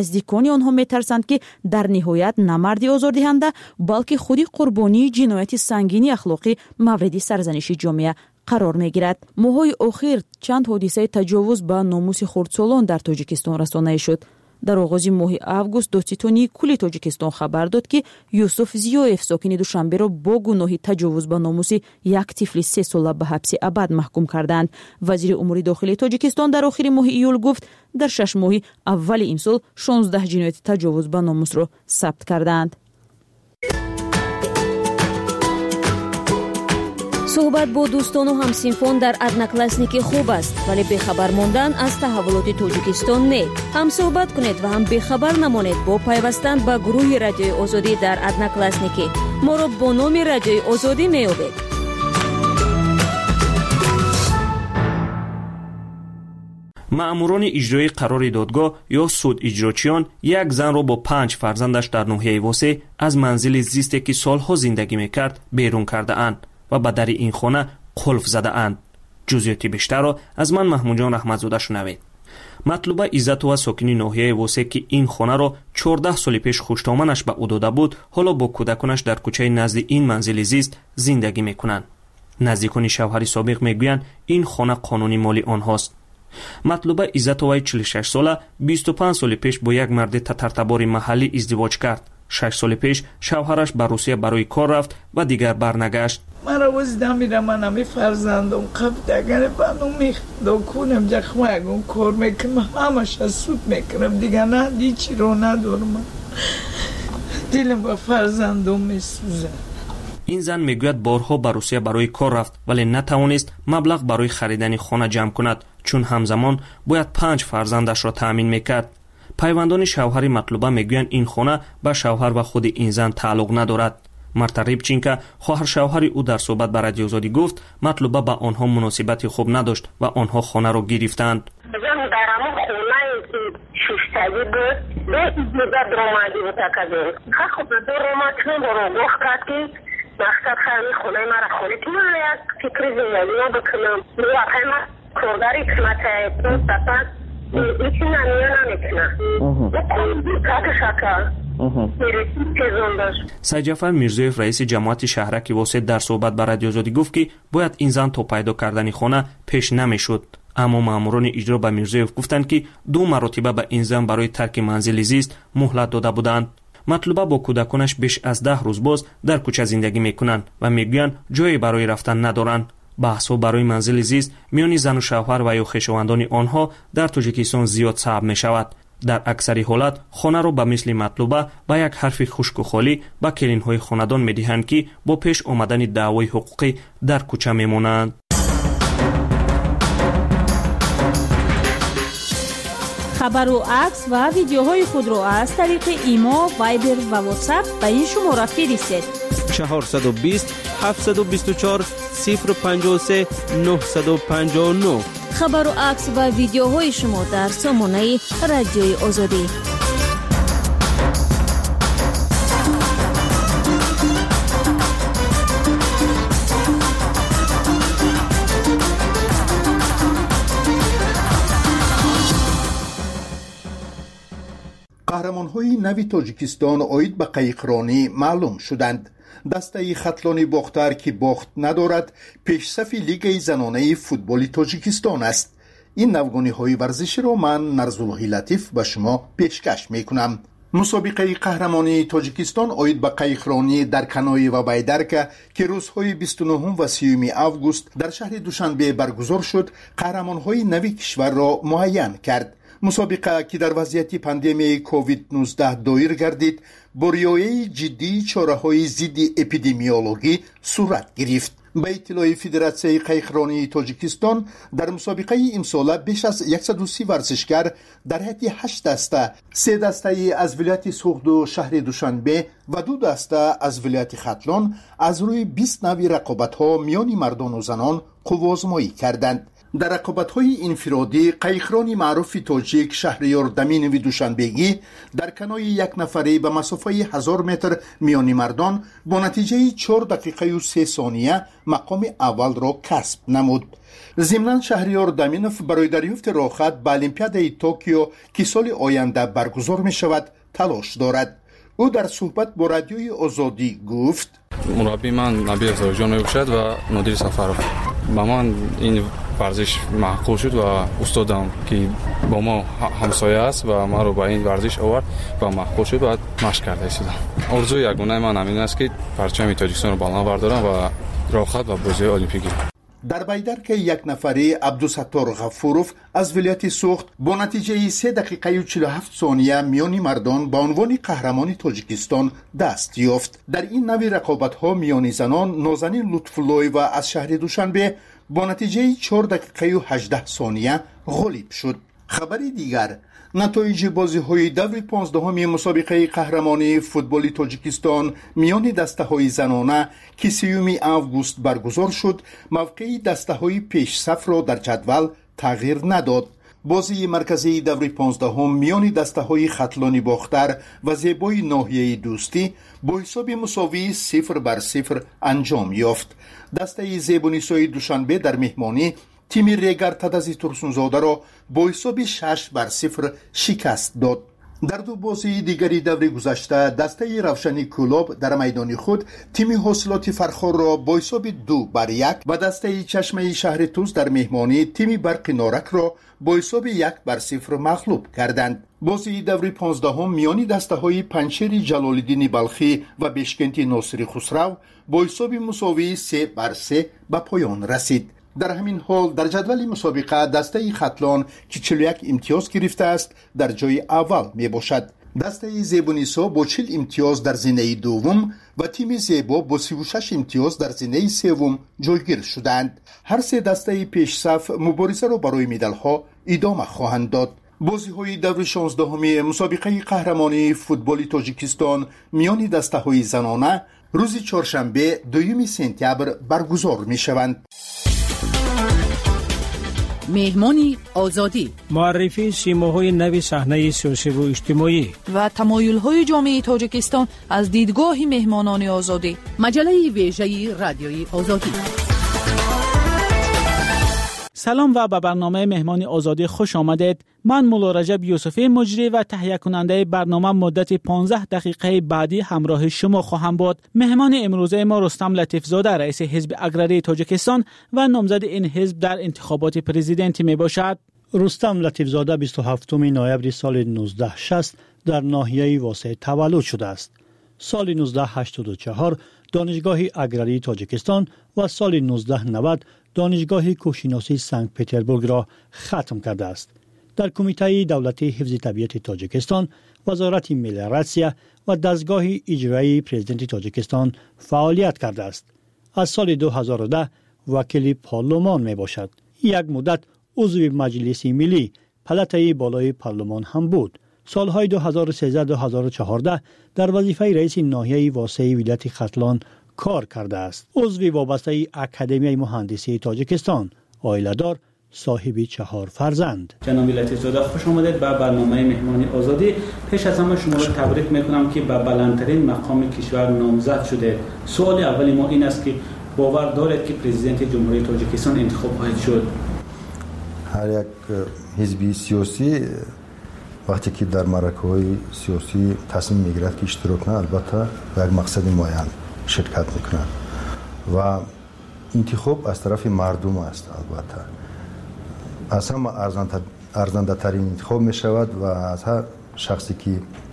[SPEAKER 20] قربانی آنها میترسند که در نهایت نه مردی آزاردهنده بلکه خودی قربانی جنایت سنگینی اخلاقی مورد سرزنش جامعه قرار میگیرد. ماهای اخیر چند حادثه تجاوز به ناموس خردسالان در تاجیکستان رسانه شد. در آغاز ماه اوگوست دادستانی کل تاجیکستان خبر داد که یوسف زیایف ساکن دوشنبه را با گناه تجاوز به ناموس یک طفل سه ساله به حبس ابد محکوم کردند. وزیر امور داخلی تاجیکستان در آخر ماه ایول گفت در شش ماه اول امسال شانزده جنایت تجاوز به ناموس را ثبت کردند.
[SPEAKER 1] صحبت با دوستان و همسینفان در ادناکلاسنیک خوب است، ولی بخبر ماندن از تحولات تاجیکستان نه. هم صحبت کنید و هم بخبر نمانید با پیوستن به گروه رادیوی آزادی در ادناکلاسنیک. ما را با نام رادیوی آزادی میابید.
[SPEAKER 4] مأموران اجرایی قرار دادگاه یا سود اجراچیان یک زن را با پنج فرزندش در ناحیه واسع از منزل زیستی که سالها زندگی میکرد بیرون کرده اند و به در این خانه قلف زده اند. جزئیات بیشتر را از من محمود جان رحمتزاده شنوید. مطلوبه عزت و ساکنی ناحیه واسع که این خانه را چهارده سال پیش خوشتامنش به او داده بود، حالا با کودکانش در کوچه نزد این منزل زیست زندگی میکنند. نزدیکان شوهر سابق میگویند این خانه قانونی مالی آنهاست. مطلوبه عزت و چهل و شش ساله بیست و پنج سال پیش با یک مرد تترتبار محلی ازدواج کرد. شش سال پیش شوهرش به روسیه برای کار رفت و دیگر برنگشت.
[SPEAKER 21] من را وزیدم میرم، من همی فرزندم قبط اگر بانو میخدا کنم جخمه اگم کار میکنم همش از سود میکنم دیگر نه دیچی رو ندارم. دلم با فرزندم میسوزه.
[SPEAKER 4] این زن میگوید بارها به روسیه برای کار رفت ولی نتوانست مبلغ برای خریدن خانه جمع کند، چون همزمان باید پنج فرزندش را تأمین میکرد. پیوندان شوهر مطلوبه میگویند این خانه به شوهر و خود این زن تعلق ندارد. مرتا ریبچینکا خواهر شوهر او در صحبت با رادیو آزادی گفت مطلوبه با آنها مناسبت خوب نداشت و آنها خانه را گرفتند.
[SPEAKER 22] زن در همون خونه که ششتگی بود به اجازه درآمدی بود کردیم. خب دو روما چون برو گفت که مقصد خیلی خونه مرا خونه که من یک فکر زندگی بکنم. واقعا من کرداری قسمت تو سپس ایچی نمیه نمیکنم. که شکل
[SPEAKER 4] سیدجعفر میرزایف رئیس جماعت شهرک واسط در صحبت با رادیو آزادی گفت که باید این زن تا پیدا کردن خانه پیش نمیشد. اما ماموران اجرا به میرزایف گفتند که دو مرتبه به این زن برای ترک منزل زیست مهلت داده بودند. مطلوبه با کودکانش بیش از ده روز باز در کوچه زندگی میکنند و میگویند جایی برای رفتن ندارند. بحث‌ها برای منزل زیست میان زن و شوهر و یا خویشاوندان آنها در تاجیکستان زیاد صعب میشود. در اکثر حالات خانه را به مثل مطلوبه با یک حرف خشک و خالی با کلین‌های خاندان می‌دهند که با پیش آمدن دعوای حقوقی در کوچه میمانند.
[SPEAKER 20] خبر و عکس و ویدیوهای خود را از طریق ایما، وایبر و واتساپ به این شماره فرستید.
[SPEAKER 16] چهارصد و بیست هفتصد و بیست و چهار صفر پنجاه و سه نهصد و پنجاه و نه.
[SPEAKER 1] خبر و عکس و ویدیوهای شما در سامانه رادیوی آزادی.
[SPEAKER 23] قهرمان‌های نوی تاجیکستان عاید به قایقرانی معلوم شدند. دسته خطلان باختر که باخت ندارد پیشصف لیگ زنانه فوتبال تاجیکستان است. این نوگانی‌های ورزشی را من نرزالله لطیف به شما پیشکش می‌کنم. مسابقه قهرمانی تاجیکستان عاید به قایقرانی در کنای و بیدرک که روزهای بیست و نهم و سیوم آگوست در شهر دوشنبه برگزار شد، قهرمان‌های نوی کشور را معین کرد. مسابقه که در وضعیت پاندمی کووید نوزده دایر گردید، با رعایت جدی چاره‌های ضد اپیدمیولوژی صورت گرفت. به اطلاع فدراسیون قایقرانی تاجیکستان در مسابقه امسال بیش از صد و سی ورزشکار در حیط هشت دسته، سه دسته از ولایت سوخت و شهر دوشنبه و دو دسته از ولایت ختلان از روی بیست نوع رقابت‌ها میان مردان و زنان قوازمایی کردند. در رقابت‌های انفرادی قایقران معروف تاجیک شهریار دمینوی دوشنبگی در کنوی یک نفره به مسافه هزار متر میانی مردان با نتیجه چهار دقیقه و سه ثانیه مقام اول را کسب نمود. ضمناً شهریار دمینوف برای دریافت راحت به المپیادای توکیو که سال آینده برگزار می شود تلاش دارد. او در صحبت با رادیوی آزادی گفت:
[SPEAKER 2] مربی من نبی ازارجان می باشد و نادر سفرов. با من این ورزش معقول شد و استادم که با ما همسایه است و ما رو با این ورزش آورد و معقول شد و مشق کرده شدم. آرزوی یگانه من همین است که پرچم تاجیکستان رو بالا بردارم و راحت و بازی المپیک گیرم.
[SPEAKER 23] در بیدرک یک نفره عبدالستار غفوروف از ولایت سوخت با نتیجه سه دقیقه و چهل و هفت ثانیه میانی مردان به عنوان قهرمان تاجیکستان دست یافت. در این نوع رقابت‌ها میانی زنان نازنین لطف‌الله و از شهر دوشنبه با نتیجه چهار دقیقه و هجده ثانیه غالب شد. خبری دیگر، نتایج بازی‌های دور پانزدهم مسابقه قهرمانی فوتبال تاجیکستان میان دسته‌های زنانه که سیوم آگوست برگزار شد، موقع دسته‌های پیش صف را در جدول تغییر نداد. بازی مرکزی دور پانزدهم میان دسته‌های خطلانی باختر و زیبای ناحیه دوستی با حساب مساوی صفر بر صفر انجام یافت. دسته زیبونیسای دوشنبه در مهمانی تیم ریگر تدازی ترسونزاده را با حساب شش بر صفر شکست داد. در دو بازی دیگری دور گذشته دسته روشنی کلوب در میدان خود تیم حاصلات فرخار را با حساب دو بر یک و دسته چشمه شهر توز در مهمانی تیم برق نارک را با حساب یک بر صفر مغلوب کردند. بازی دور پانزدهم میانی دسته های پنچیر جلالالدین بلخی و بشکنتی ناصری خسرو با حساب مساوی سه بر سه به پایان رسید. در همین حال در جدول مسابقه دسته خطلان که چهل و یک امتیاز گرفته است در جای اول می باشد. دسته زیبونیسا با چهل امتیاز در زینه دوم و تیم زیبا با سی و شش امتیاز در زینه سوم جایگیر شدند. هر سه دسته پیش صف مبارزه را برای مدال ها ادامه خواهند داد. بازی های دور شانزدهم مسابقه قهرمانی فوتبال تاجیکستان میان دسته های زنانه روز چهارشنبه دوم سپتامبر برگزار می شوند.
[SPEAKER 5] مهمانی آزادی،
[SPEAKER 7] معرفی سیماهای نوی صحنه سیاسی و اجتماعی
[SPEAKER 3] و تمایل‌های جامعه تاجیکستان از دیدگاه مهمانان آزادی.
[SPEAKER 5] مجله ویژه رادیوی آزادی.
[SPEAKER 24] سلام و به برنامه مهمانی آزادی خوش آمدید. من مولا رجب یوسفی مجری و تهیه کننده برنامه مدت پانزده دقیقه بعدی همراه شما خواهم بود. مهمان امروزه ما رستم لطیفزاده رئیس حزب اگراری تاجیکستان و نامزد این حزب در انتخابات پرزیدنتی می باشد.
[SPEAKER 25] رستم لطیفزاده بیست و هفتم نوامبر سال نوزده شصت در ناحیه واسه تولد شده است. سال نوزده هشتاد و چهار دانشگاه اگراری تاجیکستان و سال نوزده نود دانشگاه کوهشناسی سنت پترزبورگ را ختم کرده است. در کمیته دولتی حفظ طبیعت تاجیکستان، وزارت ملیراسیا و دستگاه اجرایی پرزیدنت تاجیکستان فعالیت کرده است. از سال دو هزار و ده وکیل پارلمان می باشد. یک مدت عضو مجلس ملی پلته بالای پارلمان هم بود. سالهای دو هزار و سیزده تا دو هزار و چهارده در وظیفه رئیس ناحیه واسع ولایت خطلان کار کرده است. عضو وابسته اکادمی مهندسی تاجیکستان، عائله‌دار، صاحب چهار فرزند.
[SPEAKER 24] جناب لطیفزاده خوش آمدید به برنامه مهمانی آزادی. پیش از همه شما را تبریک میکنم که به بلندترین مقام کشور نامزد شده. سوال اولی ما این است که باور دارید که پرزیدنت جمهوری تاجیکستان انتخاب خواهد شد؟
[SPEAKER 26] هر یک حزبی سیاسی وقتی که در معرکه‌های سیاسی تصمیم میگیرد که اشتراک کنه، البته به یک مقصد معین شرکت میکنه و انتخاب از طرف مردم است. البته از همه ارزنده ترین انتخاب می شود و از هر شخصی که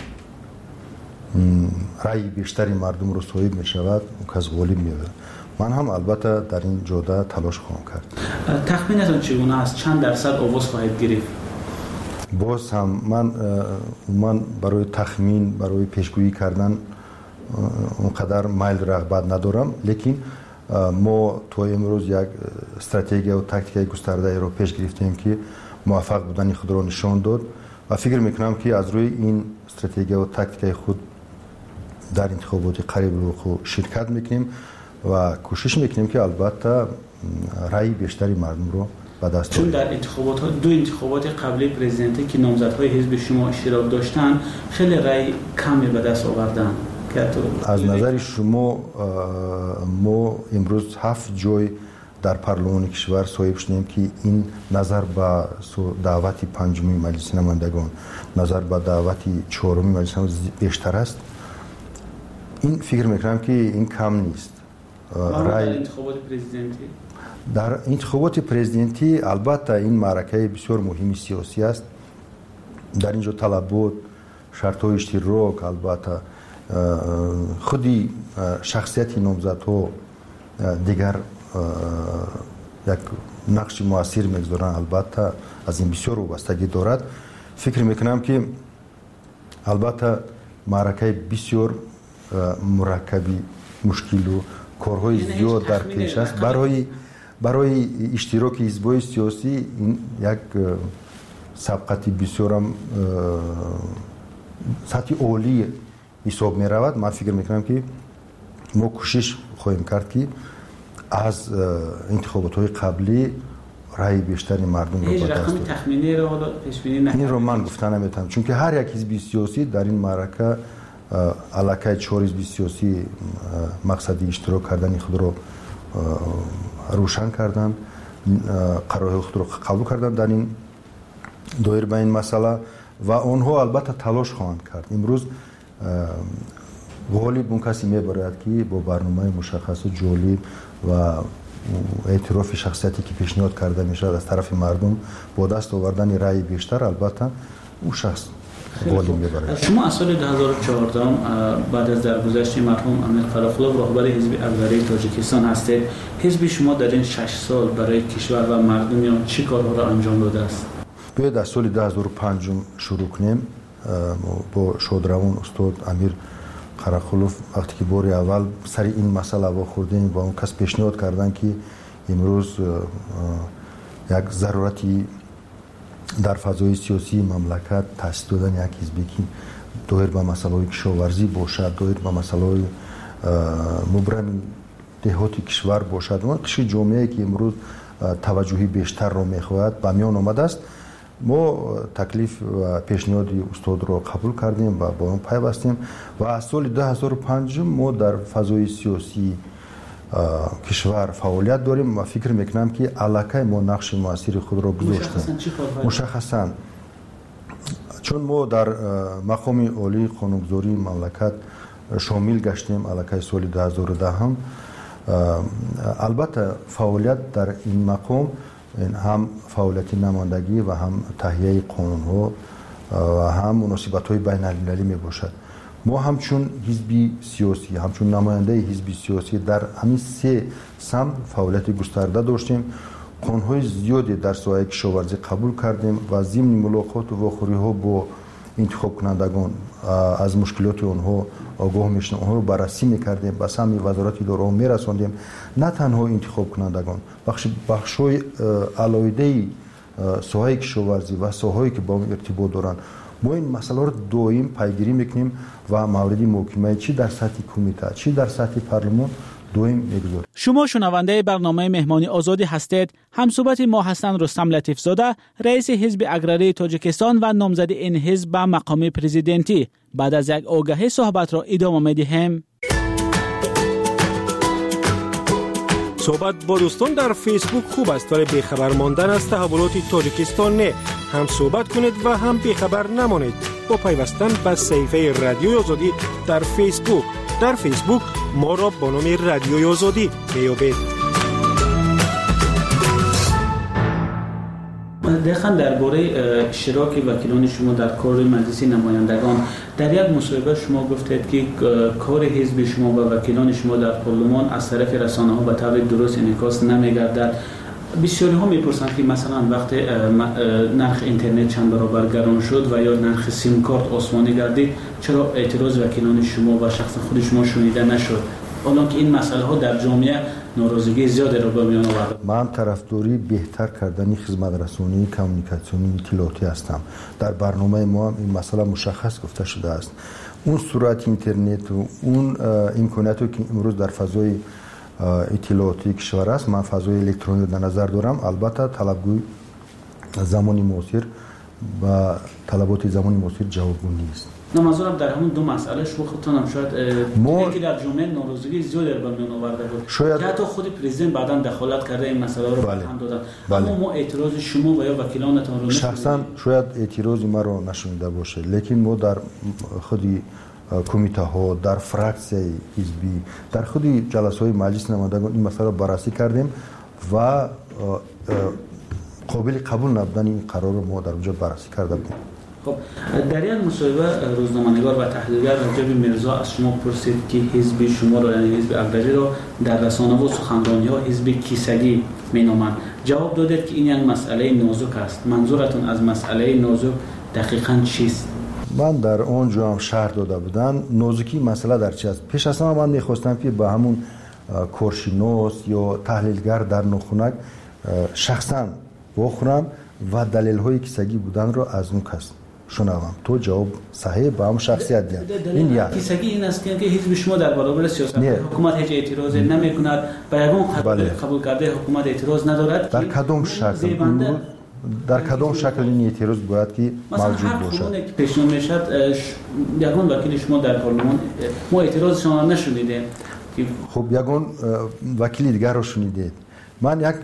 [SPEAKER 26] رأی بیشتری مردم رو صاحب می شود اون کس غالب می شود. من هم البته در این جوده تلاش خواهم کرد.
[SPEAKER 24] تخمینتون چگونه است؟ چند درصد آواز خواهید گرفت؟
[SPEAKER 26] باز هم من من برای تخمین، برای پیشگویی کردن اونقدر میل رغبت ندارم، لیکن ما تو امروز یک استراتژی و تاکتیک گسترده رو پیش گرفتیم که موفق بودن خود را نشان داد و فکر میکنم که از روی این استراتژی و تاکتیک خود در انتخابات قریب رو خود شرکت میکنیم و کوشش میکنیم که البته رأی بیشتری مردم رو به دست
[SPEAKER 24] چون در انتخابات ها دو انتخابات قبلی پرزیدنتی که نامزدهای حزب شما اشتراک داشتن خیلی رای کمی به دست آوردن.
[SPEAKER 26] از نظر شما ما امروز هفت جای در پارلمان کشور صاحب شدیم که این نظر به دعوت پنجمی مجلس نمایندگان، نظر به دعوت چهارمی مجلس نمایندگان بیشتر است. این فکر میکنم که این کم نیست.
[SPEAKER 24] رای در انتخابات پرزیدنتی
[SPEAKER 26] در انتخابات پرزیدنتی البته این معرکه بسیار مهم سیاسی است. در اینجا طلبات، شرط‌های اشتراک، البته خودی شخصیت نامزدها دیگر یک نقش موثر میگذارند. البته از این بسیار وابستگی دارد. فکر میکنم که البته معرکه بسیار مرکبی، مشکل و کارهای زیاد در پیش است. برای برای اشتراک حزب‌های سیاسی این یک سبقتی بسیار هم سطح عالی حساب می رود. من فکر میکنم که ما کوشش خواهیم کرد که از انتخابات های قبلی رای بیشتری مردم رو به دست
[SPEAKER 24] رقم تخمینی رو حالا پیش بینی نکنید.
[SPEAKER 26] این رو من گفتن نمیتونم، چون که هر یک حزب سیاسی در این معرکه علاقه چهار حزب سیاسی مقصدی اشتراک کردن خود رو روشن کردن، قرارهای خود رو قبول کردن در این دایر به این مسئله و آنها البته تلاش خواهند کرد. امروز غالب اون کسی میباید که با برنامه مشخص و جالب و اعتراف شخصیتی که پیشنهاد کرده میشد از طرف مردم با دست آوردن رأی بیشتر، البته اون شخص غالب میباید.
[SPEAKER 24] شما از سال دو هزار و چهارده بعد از درگذشت مرحوم امیر قراقلوف راهبر حزب اقراری تاجیکستان هستید. حزب شما در این شش سال برای کشور و مردم چه کارها را انجام داده است؟
[SPEAKER 26] باید از سال دو هزار و پنج شروع کنیم. با شادروان استاد امیر قراقلوف وقتی که بار اول سر این مسئله وا خوردیم با اون کس پیشنهاد کردن که امروز یک ضرورتی در فضای سیاسی مملکت تأسیس دادن یک حزبی که دایر به مسائل کشاورزی باشد، دایر به مسائل مبرم دهات کشور باشد، اون قشر جامعه که امروز توجهی بیشتر را میخواهد به میان آمده است. ما تکلیف و پیشنهاد استاد را قبول کردیم و با اون پیوستیم و از سال دو هزار و پنج ما در فضای سیاسی کشور فعالیت داریم و فکر میکنم که علاقه ما نقش موثر خود را گذاشتیم. مشخصاً چون ما در مقام عالی قانونگذاری مملکت شامل گشتیم علاقه سال دو هزار و ده هم، البته فعالیت در این مقام هم فعالیت نمایندگی و هم تهیه قانون ها و هم مناسبت های بین المللی می باشد. ما همچون حزبی سیاسی، همچون نماینده حزبی سیاسی در همین سه سمت فعالیت گسترده داشتیم. قانون های زیادی در ساحه کشاورزی قبول کردیم و ضمن ملاقات و واخوری ها با انتخاب کنندگان از مشکلات آنها آگاه میشدیم، آنها رو بررسی میکردیم، به سمت وزارت اداره میرساندیم. نه تنها انتخاب کنندگان، بخش بخشای علایده ساحه کشاورزی و ساحه‌ای که با ارتباط دارن، ما این مسئله رو دائم پیگیری میکنیم و موردی محکمه چی در سطح کمیته چی در سطح پارلمان دویم میگذاریم.
[SPEAKER 24] شما شنونده برنامه مهمانی آزادی هستید. همصحبت ما هستند رستم لطیف زاده، رئیس حزب اقراری تاجیکستان و نامزد این حزب به مقام پرزیدنتی. بعد از یک آگهی صحبت را ادامه میدیم.
[SPEAKER 15] صحبت با دوستان در فیسبوک خوب است، ولی بیخبر ماندن از تحولات تاجیکستان نه. هم صحبت کنید و هم بیخبر نمانید با پیوستن به صفحه رادیوی آزادی در فیسبوک. در فیسبوک ما را با نام رادیوی آزادی میابید.
[SPEAKER 24] دقیقاً درباره اشتراک وکیلان شما در کار مجلس نمایندگان، در یک مصاحبه شما گفتید که کار حزب شما و وکیلان شما در پارلمان از طرف رسانه‌ها به طور درست انعکاس نمی‌گردد. بسیاری ها میپرسند که مثلا وقتی نرخ اینترنت چند برابر گران شد و یا نرخ سیم کارت آسمانی گردید، چرا اعتراض وکیلان شما و شخص خود شما شنیده نشد؟ حالا که این مسئله ها در جامعه ناراضگی زیادی را به میان آورده.
[SPEAKER 26] من طرفداری بهتر کردن خدمت رسانی کمیونیکاسیونی اطلاعاتی هستم. در برنامه ما هم این مسئله مشخص گفته شده است. اون سرعت اینترنت و اون امکاناتی که امروز در فضای اطلاعاتی کشور است. من فضای الکترونیک در نظر دارم. البته طلبگوی زمانی معاصر و طلبات زمانی معاصر جوابگو نیست.
[SPEAKER 24] منظورم در همون دو مسئله شما خودتون هم شاید یکی در جامعه ناراضگی زیاد در میان آورده بود شاید حتی خود پرزیدنت بعداً دخالت کرده این مسئله رو بله. هم دادن بله. اما ما اعتراض شما و یا وکیلانتون رو
[SPEAKER 26] شخصا شاید اعتراض ما رو نشونده باشه، لیکن ما در خودی کمیته ها، در فراکسیه حزبی، در خودی جلسه های مجلس نمایندگان این مسئله رو بررسی کردیم و قابل قبول نبودن این قرار رو ما در اونجا بررسی کرده بودیم.
[SPEAKER 24] خب در یک مصاحبه روزنامه‌نگار و تحلیلگر راجب میرزا از شما پرسید که حزب شما را یعنی حزب اقداری را در رسانه و سخنرانی ها حزب کیسگی مینامند. جواب دادید که این یک مسئله نازک است. منظورتون از مسئله نازک دقیقاً چیست؟
[SPEAKER 26] من در اونجا هم شرح داده بودن نازکی مسئله در چی است. پیش از همه من می‌خواستم که با همون کارشناس یا تحلیلگر در نخونک شخصاً بخورم و دلیل‌های کیسگی بودن را از اون کس شنوم. تو جواب صحیح با هم شخصیت دید.
[SPEAKER 24] این یعنی کیسگی این است که حزب شما در برابر سیاست حکومت هیچ اعتراضی نمی‌کند، به یگان قبول کرده حکومت اعتراض ندارد.
[SPEAKER 26] در کدام شکل در کدام شکل این اعتراض باید که موجود باشد؟ مثلا هر که
[SPEAKER 24] پیشنهاد میشد یگان وکیل شما در پارلمان ما اعتراض شما نشنیدیم.
[SPEAKER 26] خب یگان وکیل دیگر رو شنیدید. من یک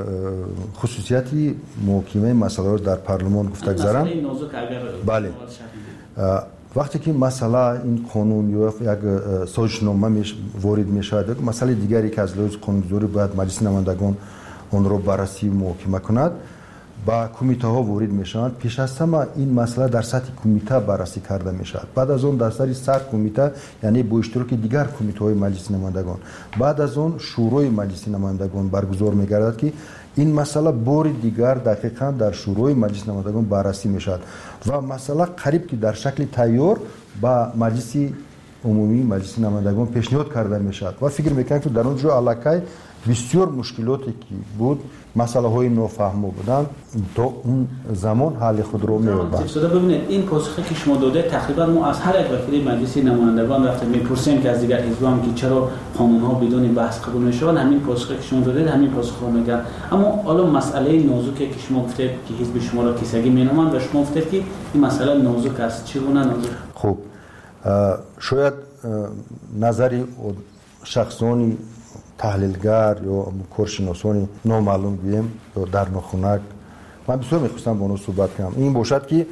[SPEAKER 26] خصوصیتی محکمه مسئله رو در پارلمان گفته گذارم. بله. وقتی که مسئله این قانون یا یک سازشنامه وارد میشه، مسئله دیگری که از لحاظ قانونگذاری باید مجلس نمایندگان اون رو بررسی محکمه کند، با کمیته ها وارد میشوند. پیش از همه این مسئله در سطح کمیته بررسی کرده میشود. بعد از اون در سطح سر کمیته یعنی با اشتراک دیگر کمیته های مجلس نمایندگان، بعد از اون شورای مجلس نمایندگان برگزار میگردد که این مسئله بار دیگر دقیقاً در شورای مجلس نمایندگان بررسی میشود و مسئله قریب که در شکل تیار با مجلس عمومی مجلس نمایندگان پیشنهاد کرده میشود و فکر میکنم که در اونجا علاقه بسیار مشکلاتی که بود، مسئله های نافهمه بودن، تا اون زمان حل خود رو می‌یابد.
[SPEAKER 24] ببینید این پاسخی که شما داده تقریبا ما از هر یک وکیل مجلس نمایندگان وقتی میپرسیم که از دیگر حزب‌ها هم که چرا قانون‌ها بدون بحث قبول میشوند، همین پاسخی که شما دادید همین پاسخ رو میگن. اما حالا مسئله نازکی که شما گفتید که حزب شما را کیسگی مینامند و شما گفتید که این مسئله نازک است، چگونه نازک؟
[SPEAKER 26] خب شاید نظری شخصانی تحلیلگر یا کارشناسانی نامعلوم بیم یا در نخونک من بسیار میخواستم با اونو صحبت کنم. این باشد که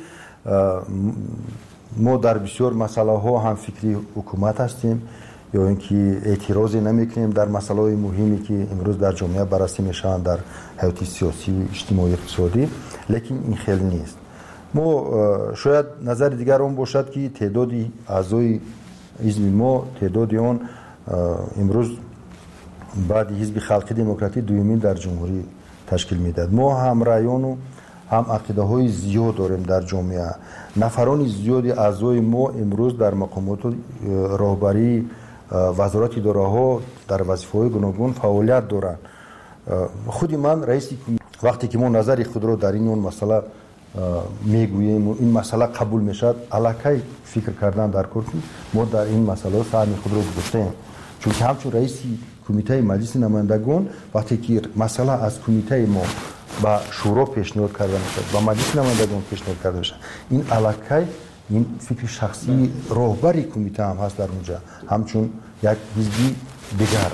[SPEAKER 26] ما در بسیار مسئله ها هم فکری حکومت هستیم یا اینکه اعتراضی نمیکنیم در مسئله های مهمی که امروز در جامعه بررسی میشن در حیات سیاسی و اجتماعی اقتصادی، لیکن این خیلی نیست. ما شاید نظر دیگر اون باشد که تعدادی اعضای حزب ما تعدادی اون امروز بعد حزب خلقی دموکراتی دومین در جمهوری تشکیل میداد. ما هم رایان و هم عقیده های زیاد داریم در جامعه. نفران زیادی اعضای ما امروز در مقامات راهبری وزارت اداره ها در وظیفه های گوناگون فعالیت دارند. خودی من رئیس وقتی که ما نظر خود رو در این اون مسئله میگوییم و این مسئله قبول میشد، علاقه فکر کردن در کردیم ما در این مسئله سهم خود رو گذاشتیم. چون که همچون رئیس کمیته مجلس نمایندگان وقتی که مسئله از کمیته ما با شورا پیشنهاد کرده میشه، با مجلس نمایندگان پیشنهاد کرده میشه، این علاقه این فکر شخصی راهبری کمیته هم هست در اونجا، همچون یک حزبی دیگر.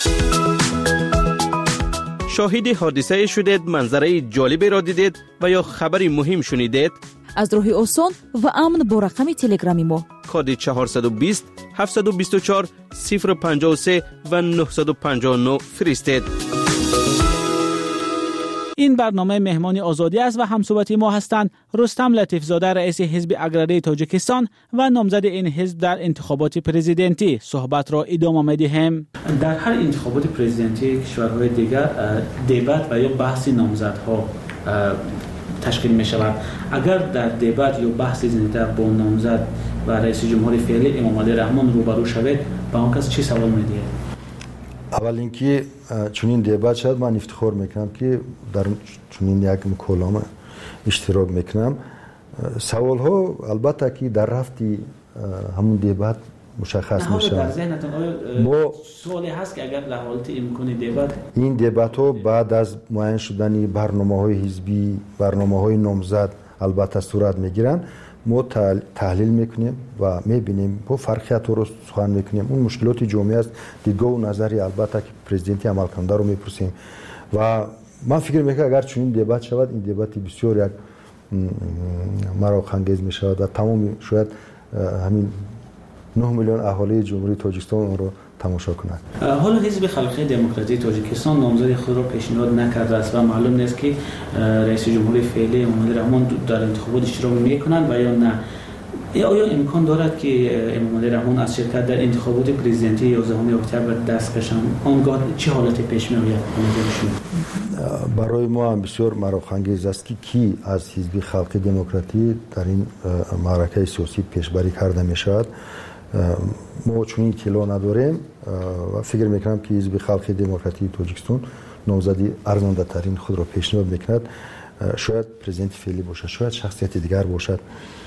[SPEAKER 4] شاهد حادثه شدید، منظره جالبی را دیدید و یا خبری مهم شنیدید؟
[SPEAKER 20] از راه آسان و امن با رقم تلگرامی ما
[SPEAKER 4] کد چهارصد و بیست هفتصد و بیست و چهار صفر پنجاه و سه و نهصد و پنجاه و نه فرستید.
[SPEAKER 24] این برنامه مهمان آزادی است و همصحبتی ما هستند رستم لطیفزاده رئیس حزب اقراری تاجیکستان و نامزد این حزب در انتخابات پرزیدنتی. صحبت را ادامه می‌دهیم. در هر انتخابات پرزیدنتی کشورهای دیگر دیبات و یا بحث نامزدها تشکیل می شود. اگر در دیبات یا بحث زنده با نامزد و رئیس جمهور فعلی امام علی رحمان روبرو شوید، با اون کس چی سوال می‌دهید؟
[SPEAKER 26] اول اینکه چنین دیبات شد من افتخار میکنم که در چنین یک مکالمه اشتراک میکنم. سوال ها البته که در رفتی همون دیبات مشخص میشه.
[SPEAKER 4] در ذهنتون آیا سوالی هست که اگر در حالت امکان دیبات
[SPEAKER 26] این دیبات ها بعد از معین شدن برنامه‌های حزبی، برنامه‌های نامزد البته صورت میگیرن، ما تحلیل میکنیم و میبینیم با فرقیت رو سخن میکنیم. اون مشکلات جامعه است، دیدگاه و نظری البته که پرزیدنت عمل کننده رو میپرسیم و من فکر میکنم اگر چنین دیبات شود، این دیبات بسیار یک مراق انگیز میشود و تمام شاید همین نه میلیون اهالی جمهوری تاجیکستان اون رو تماشا کنند.
[SPEAKER 4] حالا حزب خلق دموکراسی تاجیکستان نامزد خود را پیشنهاد نکرده است و معلوم نیست که رئیس جمهور فعلی امامالی رحمان در انتخابات اشتراک میکنند و یا نه. آیا امکان دارد که امامالی رحمان از شرکت در انتخابات پرزیدنتی یازدهم اکتبر دست کشند؟ آنگاه چه حالتی پیش میآید؟
[SPEAKER 26] برای ما هم بسیار مراق انگیز است که کی از حزب خلق دموکراتی در این معرکه سیاسی پیشبری کرده میشود. ما چون اطلاع نداریم و فکر میکنم که حزب خلق دموکراتی تاجیکستان نامزدی ارزنده ترین خود را پیشنهاد میکند. شاید پرزیدنت فعلی باشد، شاید شخصیت دیگر باشد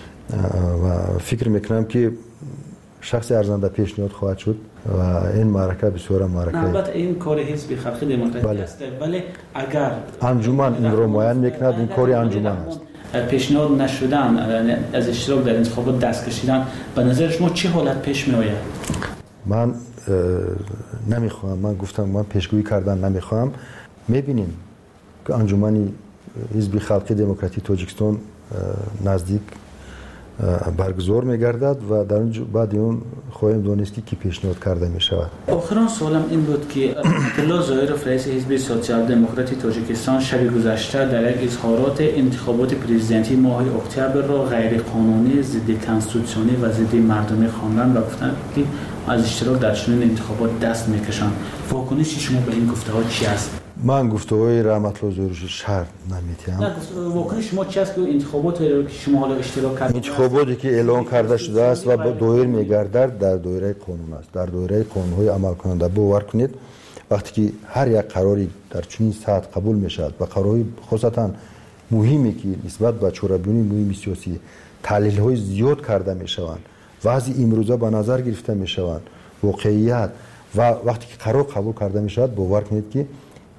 [SPEAKER 26] و فکر میکنم که شخص ارزنده پیشنهاد خواهد شد و این معرکه بسیار معرکه.
[SPEAKER 4] البته این کار حزب خلق دموکراتی بله. است، ولی اگر
[SPEAKER 26] انجمن این رو معین میکند، این کاری انجمن است.
[SPEAKER 4] پیشنهاد نشدن از اشتراک در انتخابات دست کشیدن، به نظر شما چه حالت پیش می آید؟
[SPEAKER 26] من نمیخوام، من گفتم من پیشگویی کردن نمیخوام. میبینیم که انجمن حزب خلق دموکراتی تاجیکستان نزدیک برگزار میگردد و در اون بعد اون خواهیم دانست که کی پیشنهاد کرده می شود.
[SPEAKER 4] آخرین سوالم این بود که عبدالله ظاهرов رئیس حزب سوسیال دموکراتی تاجیکستان شب گذشته در یک اظهارات انتخابات پرزیدنتی ماه اکتبر را غیر قانونی، ضد کنستیتوسیونی و ضد مردمی خواندند و گفتند که از اشتراک در چنین انتخابات دست میکشند. واکنش شما به این گفته‌ها چی است؟
[SPEAKER 26] من گفته‌های رحمت الله ظاهری شرط نمی‌تونم.
[SPEAKER 4] نه گفت واکنش شما چی است که انتخابات که شما حالا اشتراک کردید؟
[SPEAKER 26] انتخاباتی که اعلان کرده شده است و با دایر می‌گردد در دایره قانون است، در دایره قانون‌های عمل کننده. باور کنید وقتی که هر یک قراری در چنین سطح قبول می‌شود و قرارهای خاصتا مهمی که نسبت به چورابیونی مهم سیاسی تحلیل‌های زیاد کرده می‌شوند، وضع امروزه به نظر گرفته می‌شوند، واقعیت و وقتی که قرار قبول کرده می‌شود، باور کنید که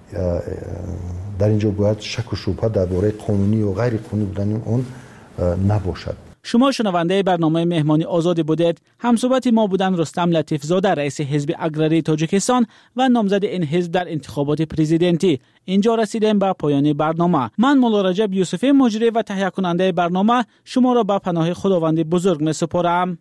[SPEAKER 26] در اینجا باید شک و شبهه درباره قانونی و غیر قانونی بودن اون نباشد.
[SPEAKER 24] شما شنونده برنامه مهمانی آزاد بودید. همصحبت ما بودن رستم لطیف زاده، رئیس حزب اگراری تاجیکستان و نامزد این حزب در انتخابات پرزیدنتی. اینجا رسیدیم به پایان برنامه. من مولا رجب یوسفی مجری و تهیه کننده برنامه شما را به پناه خداوند بزرگ می سپارم.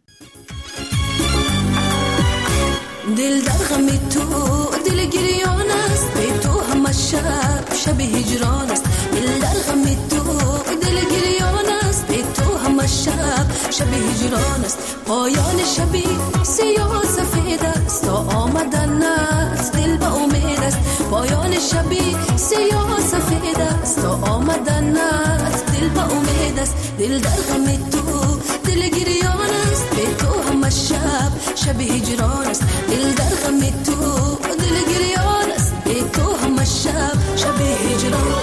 [SPEAKER 6] دل در غم تو دل گریان است، به تو همه شب شب هجران است. دل در غم تو دل گریان است، به تو همه شب شب هجران است. پایان شبی سیاه سفید است، تا آمدن است دل به امید است. پایان شبی سیاه سفید است، تا آمدن است دل به امید است. دل در غم تو دل گریان است، به تو همه شب شب هجران است. دل در غم تو دل گریان است، به تو همه شب شب هجران.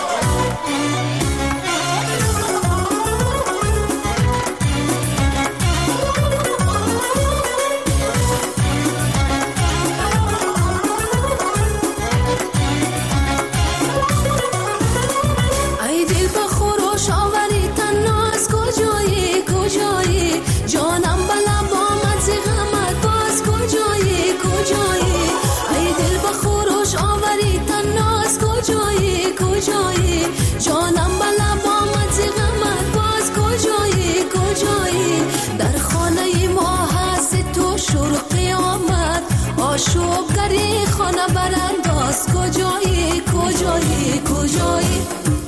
[SPEAKER 6] ای دل به خروش آوری تنها از کجایی کجایی، جانم بلا با من ز غمت باز کجایی کجایی. ای دل به خروش آوری تنها از کجایی کجایی، جانم بلا با من ز غمت باز کجایی کجایی. در خانه ما هست تو شروع قیامت، آشوبگری خانه برانداز کجایی کجایی کجایی.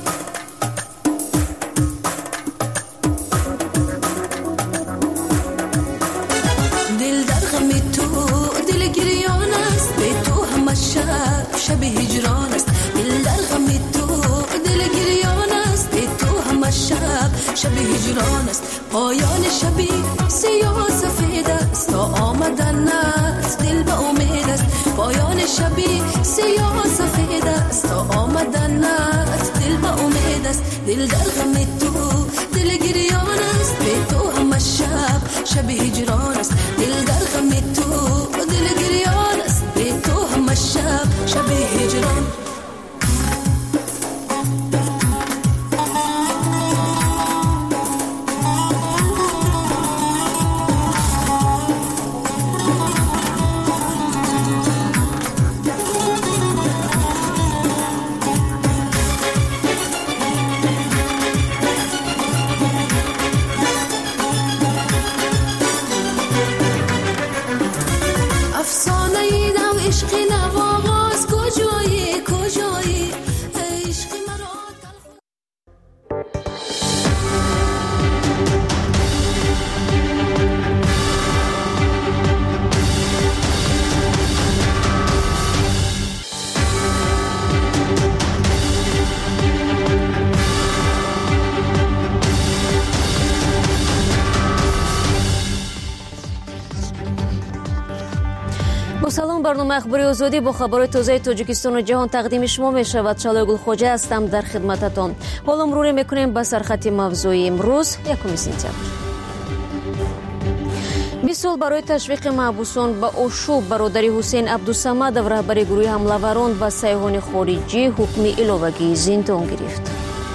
[SPEAKER 6] شب هجران است، دل در غم تو دل گریان است، به تو همه شب شب هجران است. پایان شبی سیاه سفید است، تا آمدن است دل به امید است. پایان شبی سیاه سفید است، تا آمدن است دل به امید است. دل در غم تو دل گریان است، به تو همه شب شب هجران است. دل در
[SPEAKER 1] سلام، برنامه اخباری آزادی با خبرهای تازه تاجیکستان و جهان تقدیم شما می شود. شالای گلخوجه هستم در خدمتتان. حالا مرور میکنیم به سرخط موضوعی امروز یکم سپتامبر. بیست سال برای تشویق محبوسان به آشوب، برادری حسین عبدالصمدов رهبر گروه حمله‌وران و سیاحان خارجی حکم علاوگی زندان گرفت.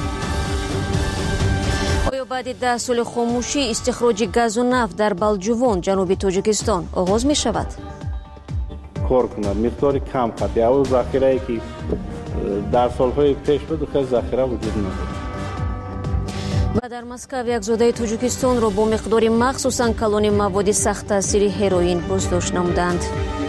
[SPEAKER 1] آیا بعد ده سال خاموشی استخراج گاز و نفت در بلجوان جنوب تاجیکستان آغاز می شود؟
[SPEAKER 8] کار کند مقدار کم قطعی او ذخیره که در سالهای پیش بود خیلی ذخیره وجود ندارد.
[SPEAKER 1] و در مسکو یک زاده تاجیکستان را با مقدار مخصوصاً کلان مواد سخت تاثیر هروئین بازداشت نمودند.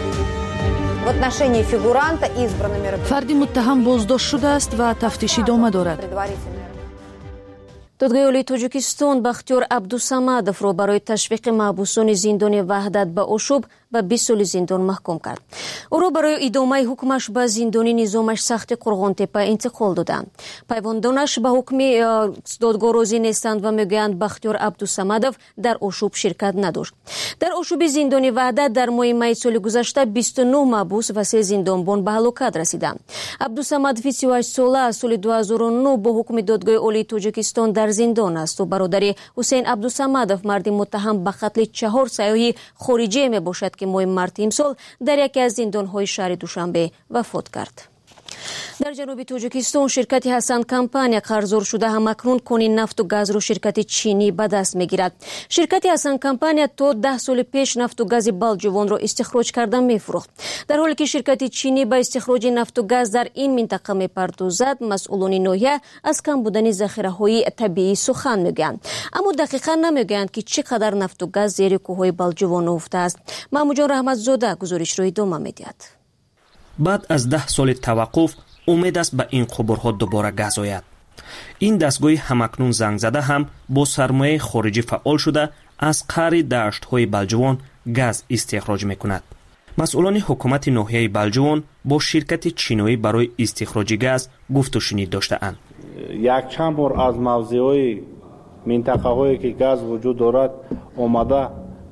[SPEAKER 3] فردی متهم بازداشت شده است و تفتیش ادامه دارد.
[SPEAKER 1] دادگاه عالی تاجیکستان بختیار عبدالصمدов را برای تشویق محبوسان زندان وحدت به آشوب به بیست سال زندان محکوم کرد. او را برای ادامه حکمش به زندانی نظامش سخت قرغانتپه انتقال دادند. پیوندانش به حکم دادگاه راضی نیستند و میگویند بختیار عبدالصمدov در آشوب شرکت نداشت. در آشوب زندان وحدت در ماه می سال گذشته بیست و نه محبوس و سه زندانبان به هلاکت رسیدند. عبدالصمدov سی و هشت ساله از سال دو هزار و نه با حکم دادگاه عالی تاجیکستان در زندان است و برادر حسین عبدالصمدov مرد متهم به قتل چهار سیاح خارجی می باشد که ماه مارس امسال در یکی از زندان‌های شهر دوشنبه وفات کرد. در جنوب تاجیکستان شرکت حسن کمپانی قرضدار شده همکنون کانون نفت و گاز را شرکت چینی به دست میگیرد. شرکت حسن کمپانی تا ده سال پیش نفت و گاز بلجوان را استخراج کرده میفروخت. در حالی که شرکت چینی به استخراج نفت و گاز در این منطقه میپردازد، مسئولان ناحیه از کم بودن ذخیره‌های طبیعی سخن میگویند، اما دقیقاً نمیگویند که چقدر نفت و گاز زیر کوههای بلجوان افته است. محمود رحمت زاده گزارش را ادامه میدهد.
[SPEAKER 4] بعد از ده سال توقف امید است به این قبرها دوباره گاز آید. این دستگاه همکنون زنگ زده هم با سرمایه خارجی فعال شده از قعر دشت‌های بلجوان گاز استخراج میکند. مسئولان حکومت ناحیه بلجوان با شرکت چینی برای استخراج گاز گفت و شنید داشته‌اند.
[SPEAKER 8] یک چند بار از موضع‌های منطقه‌هایی که گاز وجود دارد آمده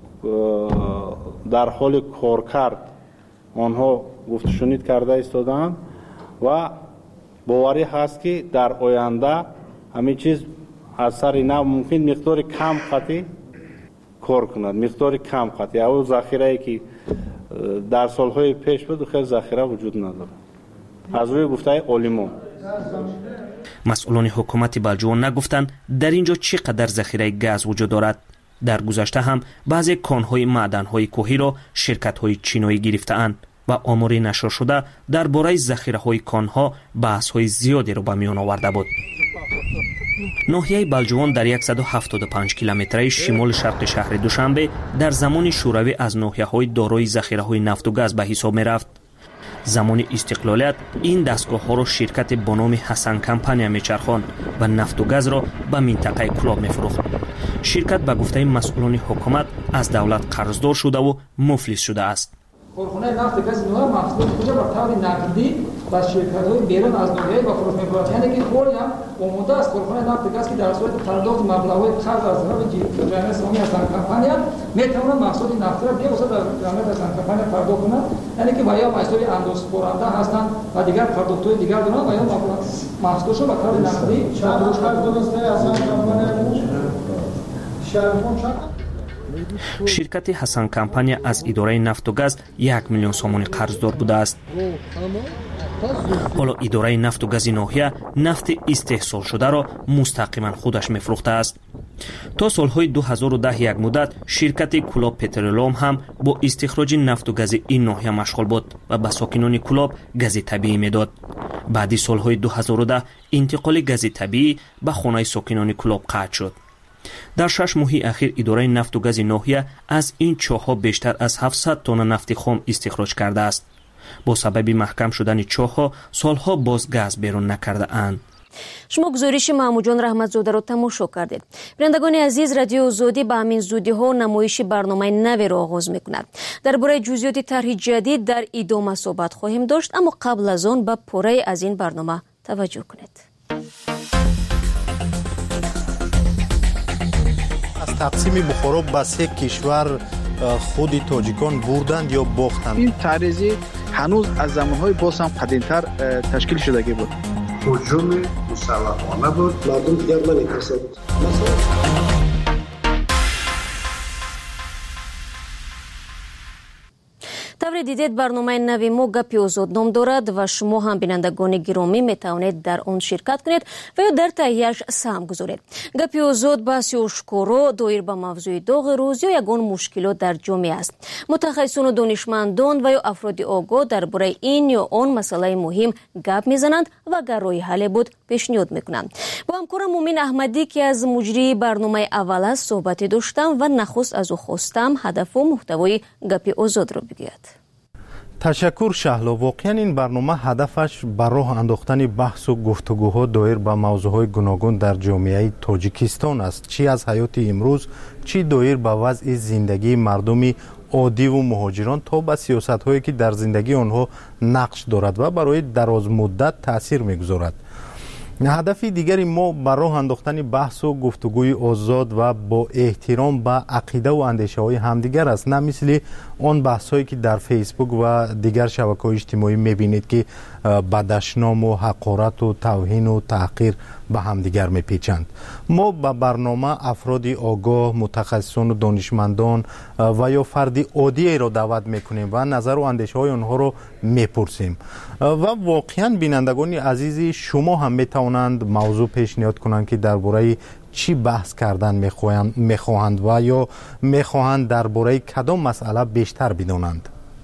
[SPEAKER 8] در حال کار کرد آنها گفت شنید کرده ایستادند و باوری هست که در آینده همین چیز از سر نو ممکن مقدار کم قطعی کار کند، مقدار کم قطعی او ذخیره که در سالهای پیش بود خیلی ذخیره وجود ندارد. از روی گفته عالمان
[SPEAKER 4] مسئولان حکومت بلجوان نگفتند در اینجا چقدر ذخیره گاز وجود دارد. در گذشته هم بعضی کانهای معدن‌های کوهی را شرکت‌های چینی گرفته‌اند و آمار نشر شده درباره ذخیره‌های کانها بحث‌های زیادی را به میان آورده بود. ناحیه بلجوان در صد و هفتاد و پنج کیلومتری شمال شرق شهر دوشنبه در زمان شوروی از ناحیه‌های دارای ذخیره‌های نفت و گاز به حساب می‌رفت. زمان استقلالیت این دستگاه‌ها را شرکت با نام حسن کمپانی میچرخاند و نفت و گاز را به منطقه کلاب می‌فروخت. شرکت به گفته مسئولان حکومت از دولت قرضدار شده و مفلس شده است.
[SPEAKER 9] کارخانه نفت گاز نو محصول کجا با طور نقدی با شرکت‌های بیرون از ناحیه با فروش می‌کنند، یعنی که کلی هم آماده است کارخانه نفت گاز که در صورت پرداخت مبلغ‌های قرض از طرف جمعیت اسلامی حسن کمپانی می‌تواند محصول نفت را بیاورد در جمعیت حسن کمپانی پرداخت کنند، یعنی که یا محصول اندازه‌خورنده هستند و دیگر پرداخت‌های دیگر دارند و یا محصولش با طور نقدی فروش کردند.
[SPEAKER 4] شرکت حسن کمپانی از اداره نفت و گاز یک میلیون سومانی قرضدار بوده است. حالا اداره نفت و گاز ناحیه نفت استحصال شده را مستقیما خودش میفروخته است. تا سالهای دو هزار و ده یک مدت شرکت کلاب پترولوم هم با استخراج نفت و گاز این ناحیه مشغول بود و به ساکنان کلاب گاز طبیعی میداد. بعدی سالهای دو هزار و ده انتقال گاز طبیعی به خانه ساکنان کلاب قطع شد. در شش ماه اخیر اداره نفت و گاز ناحیه از این چاه‌ها بیشتر از هفتصد تن نفت خام استخراج کرده است. با سبب محکم شدن چاه‌ها سالها باز گاز بیرون نکرده اند.
[SPEAKER 1] شما گزارش محمود رحمت زاده را تماشا کردید. بینندگان عزیز، رادیو آزادی به همین زودی ها نمایش برنامه نوی را آغاز می‌کند. درباره جزئیات طرح جدید در ادامه صحبت خواهیم داشت، اما قبل از آن به پاره از این برنامه توجه کنید.
[SPEAKER 11] تقسیم بخارا به سه کشور
[SPEAKER 26] خود تاجیکان بردند یا باختند؟
[SPEAKER 10] این تعرضی هنوز از زمانهای باز هم قدیمتر تشکیل شدگی بود.
[SPEAKER 11] هجوم مسلحانه بود. مردم دیگر نمی‌ترسند.
[SPEAKER 1] тавre dided барномаи нави мо гапи озод ном дорад ва шумо ҳам бинандагони гиромӣ метавонед дар он ширкат кунед ва ё дар таҳияш саҳм гузоред. Гапи озод баҳси ошкоро доир ба мавзӯи доғи рӯз ё ягон мушкилот дар ҷомеа аст. Мутахассисону донишмандон ва ё афроди огоҳ дар бораи ин ё он масъалаи муҳим гап мезананд ва агар роҳи ҳалле буд пешниҳод мекунанд. Бо ҳамкорам Мумин Аҳмадӣ ки аз муҷрии барномаи аввал аст суҳбате доштам ва нахуст аз ӯ хостам ҳадафу муҳтавои гапи озодро бигӯяд.
[SPEAKER 26] ташаккур шаҳло. воқеан ин барнома ҳадафаш ба роҳ андохтани баҳсу гуфтугӯҳо доир ба мавзӯъҳои гуногун дар ҷомеаи тоҷикистон аст, чӣ аз ҳаёти имрӯз, чӣ доир ба вазъи зиндагии мардуми оддиву муҳоҷирон то ба сиёсатҳое ки дар зиндагии онҳо нақш дорад ва барои дарозмуддат таъсир мегузорад. ҳадафи дигари мо ба роҳ андохтани баҳсу гуфтугӯи озод ва бо эҳтиром ба ақидаву андешаҳои ҳамдигар аст, на мисли он баҳсҳое ки дар фейсбук ва дигар шабакаҳои иҷтимоӣ мебинед ки ба дашному ҳақорату тавҳину таҳқир ба ҳамдигар мепечанд. мо ба барнома афроди огоҳ, мутахассисону донишмандон ва ё фарди оддиеро даъват мекунем ва назару андешаҳои онҳоро мепурсем ва воқеан бинандагони азизи шумо ҳам метавонанд мавзӯъ пешниҳод кунанд ки дар бораи чӣ баҳс кардан мехоҳанд ва ё мехоҳанд дар бораи кадом масъала бештар бидонанд.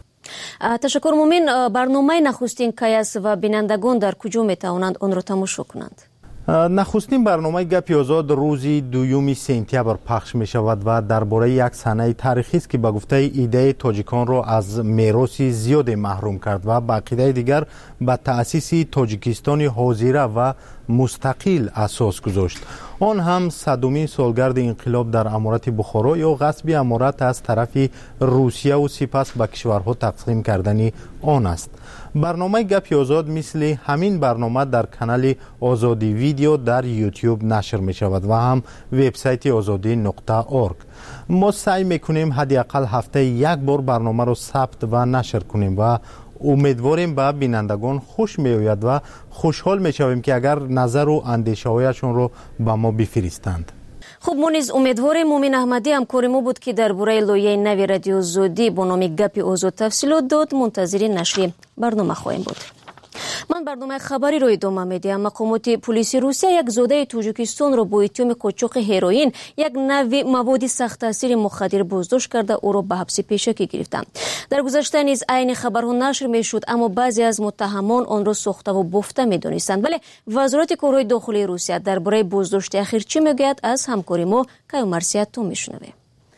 [SPEAKER 1] Ташаккур Мумин, барномаи нахустин кай аст ва бинандагон дар куҷо метавонанд онро тамошо кунанд?
[SPEAKER 26] нахустин барномаи гапи озод рӯзи дуюми сентябр пахш мешавад ва дар бораи як санаи таърихист ки ба гуфтаи идеяи тоҷиконро аз мероси зиёде маҳрум кард ва ба ақидаи дигар ба таъсиси тоҷикистони ҳозира ва мустақил асос гузошт. он ҳам садумин солгарди инқилоб дар аморати бухоро ё ғасби аморат аз тарафи русияву сипас ба кишварҳо тақсим кардани он аст. барномаи гапи озод мисли ҳамин барнома дар канали озодӣ видео дар ютуб нашр мешавад ва ҳам вебсайти озодӣ нуқта орг. мо саъй мекунем ҳадди ақал ҳафтаи як бор барномаро сабт ва нашр кунем ва умедворем ба бинандагон хуш меояд ва хушҳол мешавем ки агар назару андешаҳояшонро ба мо бифиристанд.
[SPEAKER 1] хуб, мо низ умедворем. Мумин Аҳмадӣ ҳамкори мо буд ки дар бораи лоиҳаи нави радиозодӣ бо номи гапи озод тафсилот дод. мунтазири нашри барнома хоҳем буд. ман барномаи хабариро идома медиҳам. мақомоти пулиси Русия як зодаи Тоҷикистонро бо иттиҳоми қочоқи ҳероин, як нави маводи сахттаъсири мухаддир боздошт карда ӯро ба ҳабси пешакӣ гирифтанд. дар гузашта низ айни хабарҳо нашр мешуд, аммо баъзе аз муттаҳамон онро сохтаву бофта медонистанд. вале вазорати корҳои дохилии Русия дар бораи боздошти ахир чӣ мегӯяд? аз ҳамкори мо Кайо Марсиятто мешунавем.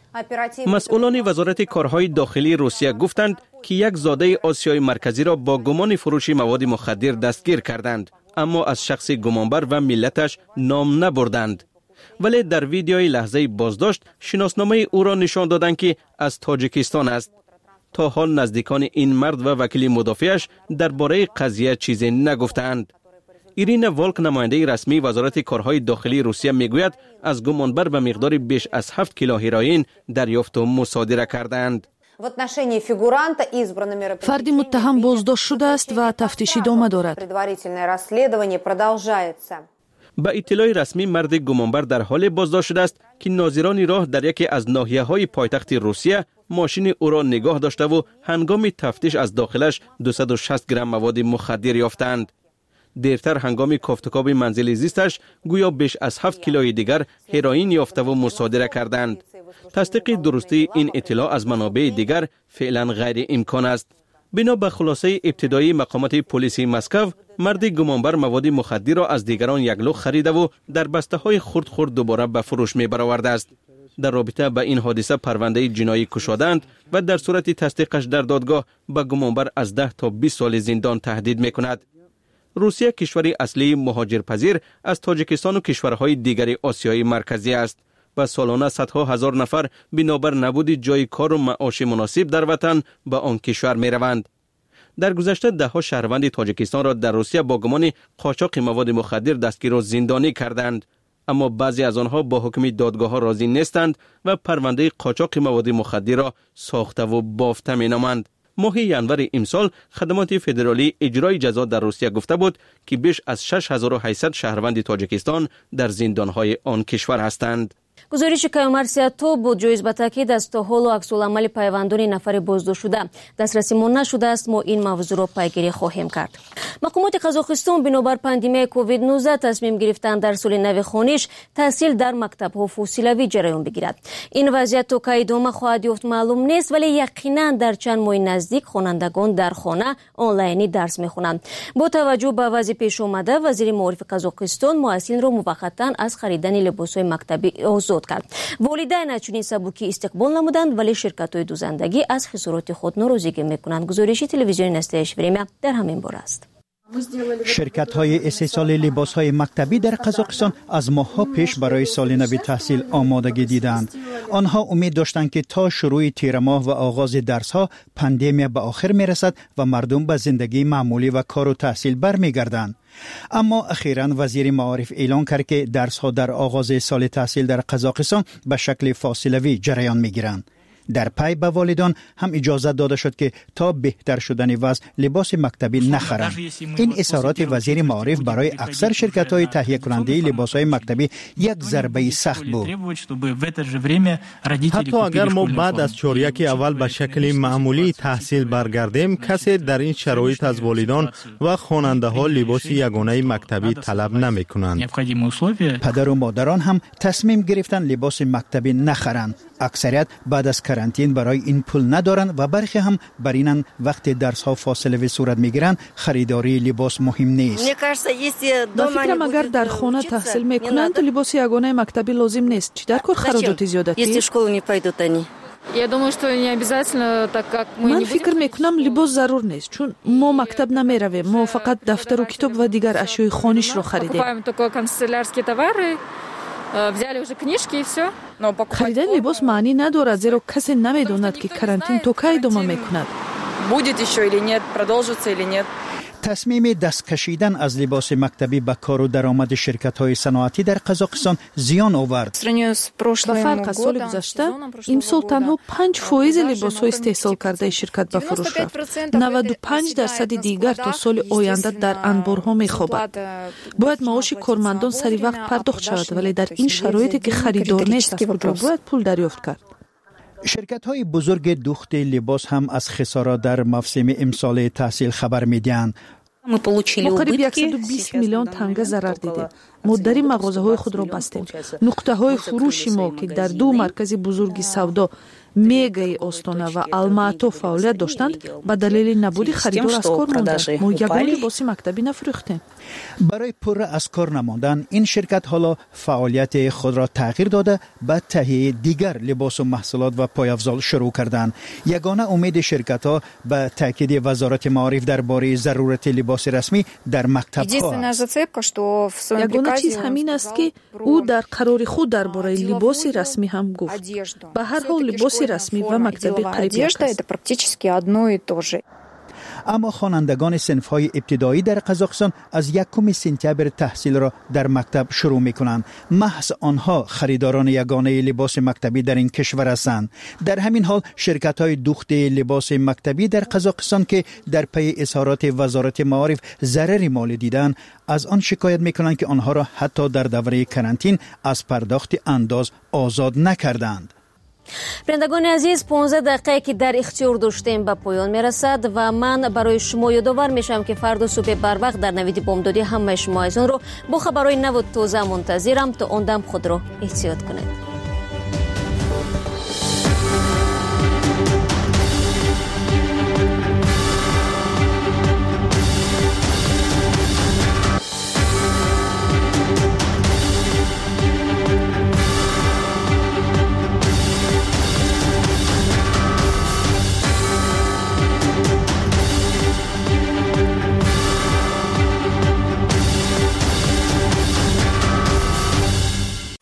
[SPEAKER 4] масъулони вазорати корҳои дохилии Русия гуфтанд ки як зодаи Осиёи марказиро бо гумони фурӯши маводи мухаддир дастгир карданд, аммо аз шахси гумонбар ва миллаташ ном набурданд. вале дар видеои лаҳзаи боздошт шиносномаи ӯро нишон доданд ки аз Тоҷикистон аст. то ҳол наздикони ин мард ва вакили мудофиаш дар бораи қазия чизе нагуфтаанд. Ирина Волк, намояндаи расмии вазорати корҳои дохилии Русия, мегӯяд аз гумонбар ба миқдори беш аз ҳафт кило ҳероин дарёфту мусодира карданд.
[SPEAKER 3] фарди муттаҳам боздошт шудааст ва тафтиш идома дорад.
[SPEAKER 4] ба иттилои расмӣ марди гумонбар дар ҳоле боздошт шудааст ки нозирони роҳ дар яке аз ноҳияҳои пойтахти Русия мошини ӯро нигоҳ доштаву ҳангоми тафтиш аз дохилаш дусаду шаст грамм маводи мухаддир ёфтанд. дертар ҳангоми кофтукоби манзили зисташ гӯё беш аз ҳафт килои дигар ҳероин ёфтаву мусодира карданд. тасдиқи дурустии ин иттилоъ аз манобеи дигар феълан ғайриимкон аст. бино ба хулосаи ибтидоии мақомоти полисии Москав, марди гумонбар маводи мухаддирро аз дигарон яглух харидаву дар бастаҳои хурд хурд дубора ба фурӯш мебаровардааст. дар робита ба ин ҳодиса парвандаи ҷиноӣ кушоданд ва дар сурати тасдиқаш дар додгоҳ ба гумонбар аз даҳ то бист соли зиндон таҳдид мекунад. русия кишвари аслии муҳоҷирпазир аз Тоҷикистону кишварҳои дигари Осиёи марказӣ аст ва солона садҳо ҳазор нафар бинобар набуди ҷои кору маоши муносиб дар ватан ба он кишвар мераванд. дар гузашта даҳҳо шаҳрванди Тоҷикистонро дар Русия бо гумони қочоқи маводи мухаддир дастгиру зиндонӣ карданд.
[SPEAKER 12] اما بعضی از آنها با حکم دادگاه ها راضی نیستند و پرونده قاچاق مواد مخدر را ساخته و بافته مینامند. ماه ینور امسال خدمات فدرالی اجرای جزا در روسیه گفته بود که بیش از شش هزار و هشتصد شهروند تاجیکستان در زندانهای آن کشور هستند.
[SPEAKER 1] гузориши каймарсиято буд ҷоиз ба таъкид аз то ҳолу аксуламали пайвандони нафари боздоштшуда дастрасӣ мо нашудааст. мо ин мавзӯъро пайгирӣ хоҳем кард. мақомоти қазоқистон бинобар пандемияи ковид нуздаҳ тасмим гирифтанд дар соли нави хониш таҳсил дар мактабҳо фосилавӣ ҷараён бигирад. ин вазъият то ка идома хоҳад ёфт маълум нест, вале яқинан дар чанд моҳи наздик хонандагон дар хона онлайнӣ дарс мехонанд. бо таваҷҷӯҳ ба вазъи пешомада вазири маорифи қазоқистон муассилинро муваққатан аз харидани либосҳои мактабӣ озод кард. волидайн чунин сабуки истиқбол намуданд, вале ширкатҳои дузандагӣ аз хисороти худ норозигӣ мекунанд. гузориши телевизиони настоящее время дар ҳамин бора аст.
[SPEAKER 13] ширкатҳои истеҳсоли либосҳои мактабӣ дар қазоқистон аз моҳҳо пеш барои соли нави таҳсил омодагӣ диданд. онҳо умед доштанд ки то шурӯи тирамоҳ ва оғози дарсҳо пандемия ба охир мерасад ва мардум ба зиндагии маъмулӣ ва кору таҳсил бармегарданд. аммо ахиран вазири маориф эълон кард ки дарсҳо дар оғози соли таҳсил дар қазоқистон ба шакли фосилавӣ ҷараён мегиранд. дар пай ба волидон ҳам иҷозат дода шуд ки то беҳтар шудани вазъ либоси мактабӣ нахаранд. ин изҳороти вазири маориф барои аксар ширкатҳои таҳиякунандаи либосҳои мактабӣ як зарбаи сахт буд.
[SPEAKER 14] ҳатто агар мо баъд аз чоряки аввал ба шакли маъмулии таҳсил баргардем, касе дар ин шароит аз волидон ва хонандаҳо либоси ягонаи мактабӣ талаб намекунанд.
[SPEAKER 13] падару модарон ҳам тасмим гирифтанд либоси мактабӣ нахаранд. аксарият баъд аз карантин барои ин пул надоранд ва бархе ҳам бар инанд вақте дарсҳо фосилавӣ сурат мегиранд харидории либос муҳим нест.
[SPEAKER 3] ба фикрам агар дар хона таҳсил мекунанд либоси ягонаи мактабӣ лозим нест. чӣ дар кор хароҷоти зиёдатӣ? ман фикр мекунам либос зарур нест, чун мо мактаб намеравем. мо фақат дафтару китоб ва дигар ашёи хонишро харидем.
[SPEAKER 17] взяли уже книжки и все.
[SPEAKER 3] Харидан либос маънӣ надорад, зеро касе намедонад ки карантин то ка идома мекунад.
[SPEAKER 17] Будет еще или нет, продолжится или нет.
[SPEAKER 13] تصمیم دست کشیدن از لباس مکتبی به کار و درآمد شرکت‌های صنعتی در قزاقستان زیان آورد.
[SPEAKER 3] با فرق از سال گذشته امسال تنها پنج فایز لباس‌های استحصال کرده شرکت به فروش رفت. نود و پنج درصد دیگر تا سال آینده در انبارها می‌خوابد. باید معاش کارمندان سری وقت پرداخت شود، ولی در این شرایطی که خریدار نیست که باید پول دریافت کرد.
[SPEAKER 13] شرکت‌های بزرگ دوخت لباس هم از خسارات در موسم امسال تحصیل خبر می‌دهند.
[SPEAKER 3] ما قریب صد و بیست میلیون تنگه ضرر دیدیم. ما در این مغازه‌های خود را بستیم. نقطه‌های فروش ما که در دو مرکز بزرگ سودا میگای آستانه و الماتو فعالیت داشتند به دلیل نبود خریدار از کار ماندند. ما یگان لباس مکتبی نفروختیم.
[SPEAKER 13] برای پر از کار نماندن این شرکت حالا فعالیت خود را تغییر داده به تهیه دیگر لباس و محصولات و پایافزال شروع کردند. یگانه امید شرکت‌ها به تاکید وزارت معارف درباره ضرورت لباس رسمی در مکتب‌ها است.
[SPEAKER 3] یگانه چیز همین است که او در قرار خود درباره لباس رسمی هم گفت. به هر حال لباس رسمی و مکتبی قریب است.
[SPEAKER 13] اما خوانندگان صنف‌های ابتدایی در قزاقستان از یکم سپتامبر تحصیل را در مکتب شروع می‌کنند. محض آنها خریداران یگانه لباس مکتبی در این کشور هستند. در همین حال شرکت‌های دوخت لباس مکتبی در قزاقستان که در پی اظهارات وزارت معارف ضرر مالی دیدند، از آن شکایت می‌کنند که آنها را حتی در دوره کرانتین از پرداخت انداز آزاد نکردند.
[SPEAKER 1] برندگان عزیز، پانزده دقیقه که در اختیار داشتیم به پایان میرسد و من برای شما یادآور میشم که فردا صبح بر وقت در نوید بامدادی همه شما عزیزان رو با خبرهای نو و تازه منتظرم. تا آن دم خود را احتیاط کنید.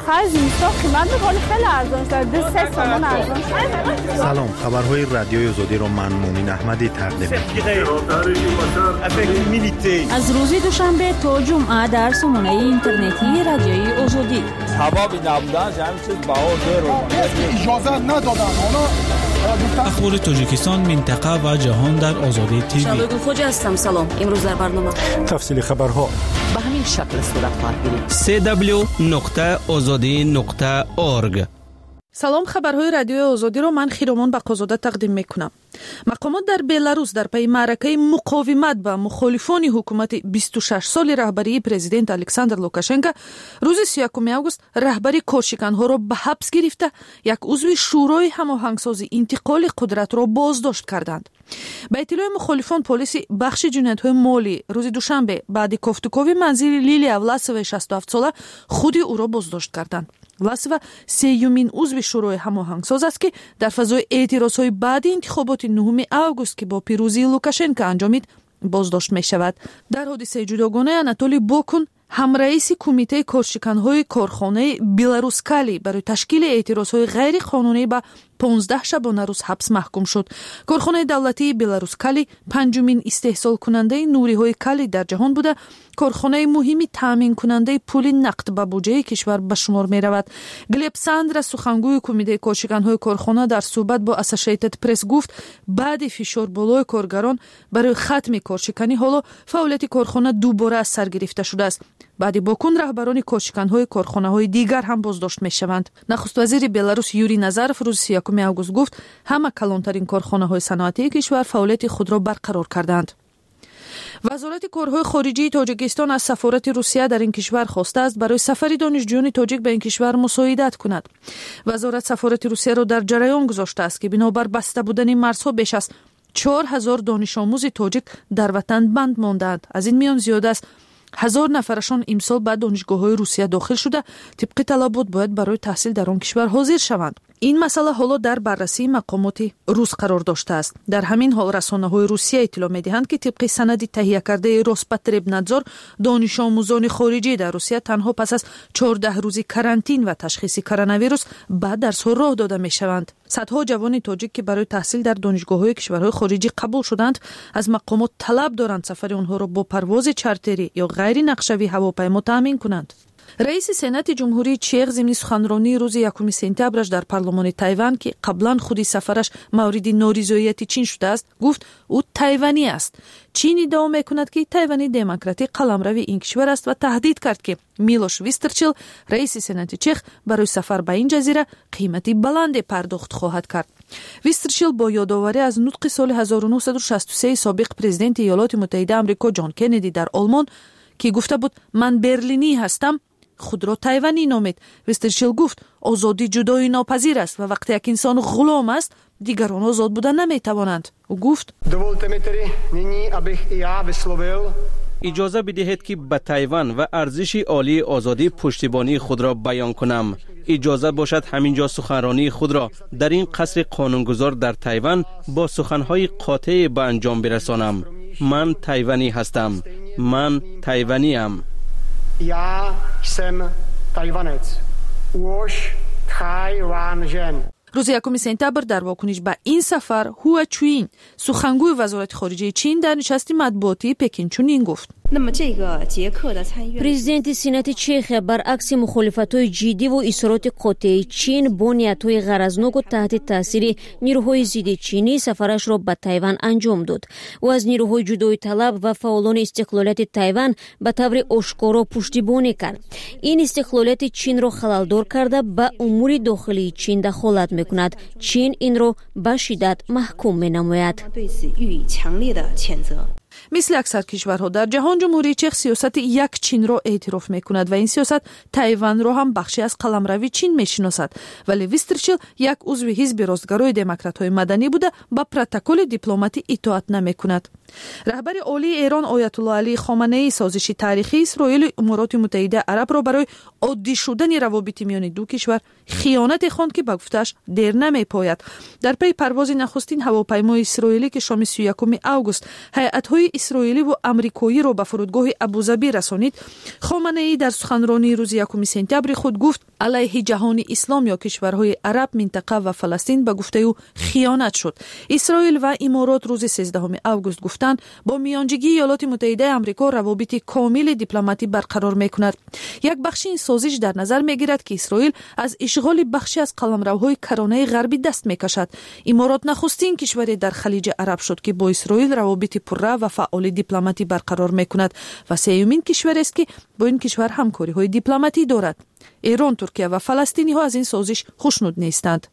[SPEAKER 2] خرج میسا قیمت بکنه خیلی ارزان شده دو سه تومان ارزان شده.
[SPEAKER 14] سلام، خبرهای رادیوی آزادی رو من مومین احمدی تقدیم می‌کنم.
[SPEAKER 20] از روز دوشنبه تا جمعه در سامانه اینترنتی رادیوی آزادی.
[SPEAKER 16] حبابی نبودن همین چیز بها دیر اجازه ندادن.
[SPEAKER 24] اخبار تاجیکستان، منطقه و جهان در آزادی تیوی.
[SPEAKER 1] شادو خوجا هستم. سلام. امروز در برنامه
[SPEAKER 15] تفصیل خبرها
[SPEAKER 5] به همین شکل صورت خواهد گرفت.
[SPEAKER 12] سی دبلیو نقطه آزادی نقطه اورگ.
[SPEAKER 3] سلام، خبرهای رادیوی آزادی رو من خیرمان بقازاده تقدیم میکنم. مقامات در بلاروس در پی معرکه مقاومت با مخالفان حکومت بیست و شش سالی رهبری پرزیدنت الکساندر لوکاشنکو روز سی و یکم آگوست رهبری کورشیکانها را به حبس گرفته یک عضو شورای هماهنگسازی انتقال قدرت را بازداشت کردند. به اطلاع مخالفان پلیس بخش جنایت‌های مالی روز دوشنبه بعد گفتگوی منزل لیلیا ولاسووا شصت و هفت ساله خود او را بازداشت کردند. ولاسووا سیومین عضو شورای هماهنگساز است که در فضای اعتراضهای بعد انتخابات نهم آگوست که با پیروزی لوکاشنکو انجامید بازداشت می شود. در حادثه جداگانه اناتولی بوکون همرئیس کمیته کورشیکان‌های کارخانه بیلاروسکالی برای تشکیل اعتراضهای غیر قانونی به پانزده شبانه روز حبس محکوم شد. کارخانه دولتی بیلاروسکالی پنجمین استحصال کننده نوری‌های کالی در جهان بوده. کارخانه مهمی تامین کننده پول نقد به بودجه کشور به شمار می رود. گلب ساندرا سخنگوی کمیته کارشیکان‌های کارخانه در صحبت با اسوسییتد پرس گفت بعد فشار بالای کارگران برای ختم کارشیکانی حالا فعالیت کارخانه دوباره از سر گرفته شده است. بعد باکون رهبران کارشیکان‌های کارخانه‌های دیگر هم بازداشت می‌شوند. نخست وزیر بلاروس یوری نظرف روز سی و یکم آگوست گفت همه کلانترین کارخانه‌های صنعتی کشور فعالیت خود را برقرار کردند. وزارت کارهای خارجه تاجیکستان از سفارت روسیه در این کشور خواسته است برای سفر دانشجویان تاجیک به این کشور مساعدت کند. وزارت سفارت روسیه را در جریان گذاشته است که بنابر بسته بودن مرزها بیش از چهار هزار دانش آموز تاجیک در وطن بند ماندند. از این میان زیاد است هزار نفرشان امسال به دانشگاه‌های روسیه داخل شده طبق طلبات باید برای تحصیل در آن کشور حاضر شوند. این مسئله حالا در بررسی مقامات روس قرار داشته است. در همین حال رسانه‌های روسیه اطلاع می‌دهند که طبق سند تهیه کرده روسپاتربنادزور دانش آموزان خارجی در روسیه تنها پس از چهارده روزی کرانتین و تشخیص کرونا ویروس بعد درس‌ها راه داده می‌شوند. صدها جوان تاجیک که برای تحصیل در دانشگاه‌های کشورهای خارجی قبول شدند از مقامات طلب دارند سفر آنها را با پرواز چارتری یا غیر نقشه‌ای هواپیما تامین کنند. رئیس سنات جمهوری چیخ ضمن سخنرانی روز یکم سپتامبرش در پارلمان تایوان که قبلا خودی سفرش مورد نارضایتی چین شده است گفت او تایوانی است. چین ادعا میکند که تایوانی دموکراتی قلمرو این کشور است و تهدید کرد که میلوش ویسترچیل رئیس سنات چیخ برای سفر به این جزیره قیمتی بلند پرداخت خواهد کرد. ویسترچیل با یادآوری از نطق سال هزار و نهصد و شصت و سه سابق پرزیدنت ایالات متحده آمریکا جان کندی در آلمان که گفته بود من برلینی هستم خود را تایوانی نامید. ویسترچیل گفت آزادی جدایی ناپذیر است و وقتی یک انسان غلام است دیگران آزاد بودن نمیتوانند. او گفت
[SPEAKER 12] اجازه بدهید که به تایوان و ارزش عالی آزادی پشتیبانی خود را بیان کنم. اجازه باشد همینجا سخنرانی خود را در این قصر قانونگذار در تایوان با سخنهای قاطع به انجام برسانم. من تایوانی هستم. من تایوانی ام.
[SPEAKER 18] Já jsem Tajvanec. Už Taiwanžen.
[SPEAKER 3] روز یکم سپتامبر در واکنش به این سفر هو چوین سخنگوی وزارت خارجه چین در نشست مطبوعاتی پکین چنین گفت
[SPEAKER 1] پرزیدنت سنات چیخ برعکس مخالفت‌های جدی و اصرارات قاطع چین با نیت‌های غرضناک و تحت تاثیر نیروهای ضد چینی سفرش را به تایوان انجام داد و از نیروهای جدایی طلب و فعالان استقلالیت تایوان به طور آشکارا پشتیبانی کرد. این استقلالیت چین را خلل‌دار کرده به امور داخلی چین دخالت می‌کند. چین این را به شدت محکوم می‌نماید.
[SPEAKER 3] مثل اکثر کشورها در جهان جمهوری چیخ سیاست یک چین را اعتراف میکند و این سیاست تایوان را هم بخشی از قلمرو چین میشناسد. ولی ویسترچیل یک عضو حزب راستگرای دموکرات‌های مدنی بوده با پروتکل دیپلماتی اطاعت نمیکند. رهبر عالی ایران آیت الله علی خامنه‌ای سازش تاریخی اسرائیل و امارات متحده عرب را برای عادی شدن روابط میان دو کشور خیانت خواند که به گفتش دیر نمیپاید. در پی پرواز نخستین هواپیمای اسرائیلی که شام سی و یکم آگوست هیئت‌های اسرائیلی و آمریکایی را به فرودگاه ابوظبی رسانید، خامنه‌ای در سخنرانی روز یکم سپتامبر خود گفت علیه جهان اسلام یا کشورهای عرب، منطقه و فلسطین به گفته او خیانت شد. اسرائیل و امارات روز سیزدهم آگوست گفتند با میانجیگی ایالات متحده آمریکا روابط کامل دیپلماتی برقرار می‌کند. یک بخش این سازش در نظر می‌گیرد که اسرائیل از اشغال بخشی از قلمروهای کرانه غربی دست می‌کشد. امارات نخستین کشوری در خلیج عرب شد که با اسرائیل روابط پررو و فعال دیپلماتی برقرار می‌کند و سومین کشور است که با این کشور همکاری‌های دیپلماتی دارد. ایران، ترکیه و فلسطینی‌ها از این سازش خوشنود نیستند.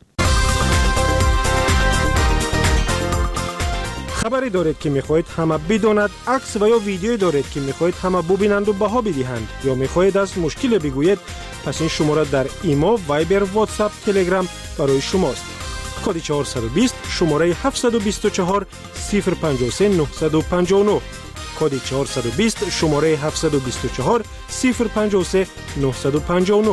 [SPEAKER 15] خبری دارید که می‌خواهید همه بداند، عکس و یا ویدیویی دارید که می‌خواهید همه ببینند و بها بدهند یا می‌خواهید از مشکل بگویید، پس این شماره در ایمو، وایبر، واتساپ، تلگرام برای شماست. کد چهارصد و بیست شماره هفتصد و بیست و چهار صفر پنجاه و سه نهصد و پنجاه و نه. کد چهارصد و بیست شماره هفتصد و بیست و چهار صفر پنجاه و سه نهصد و پنجاه و نه.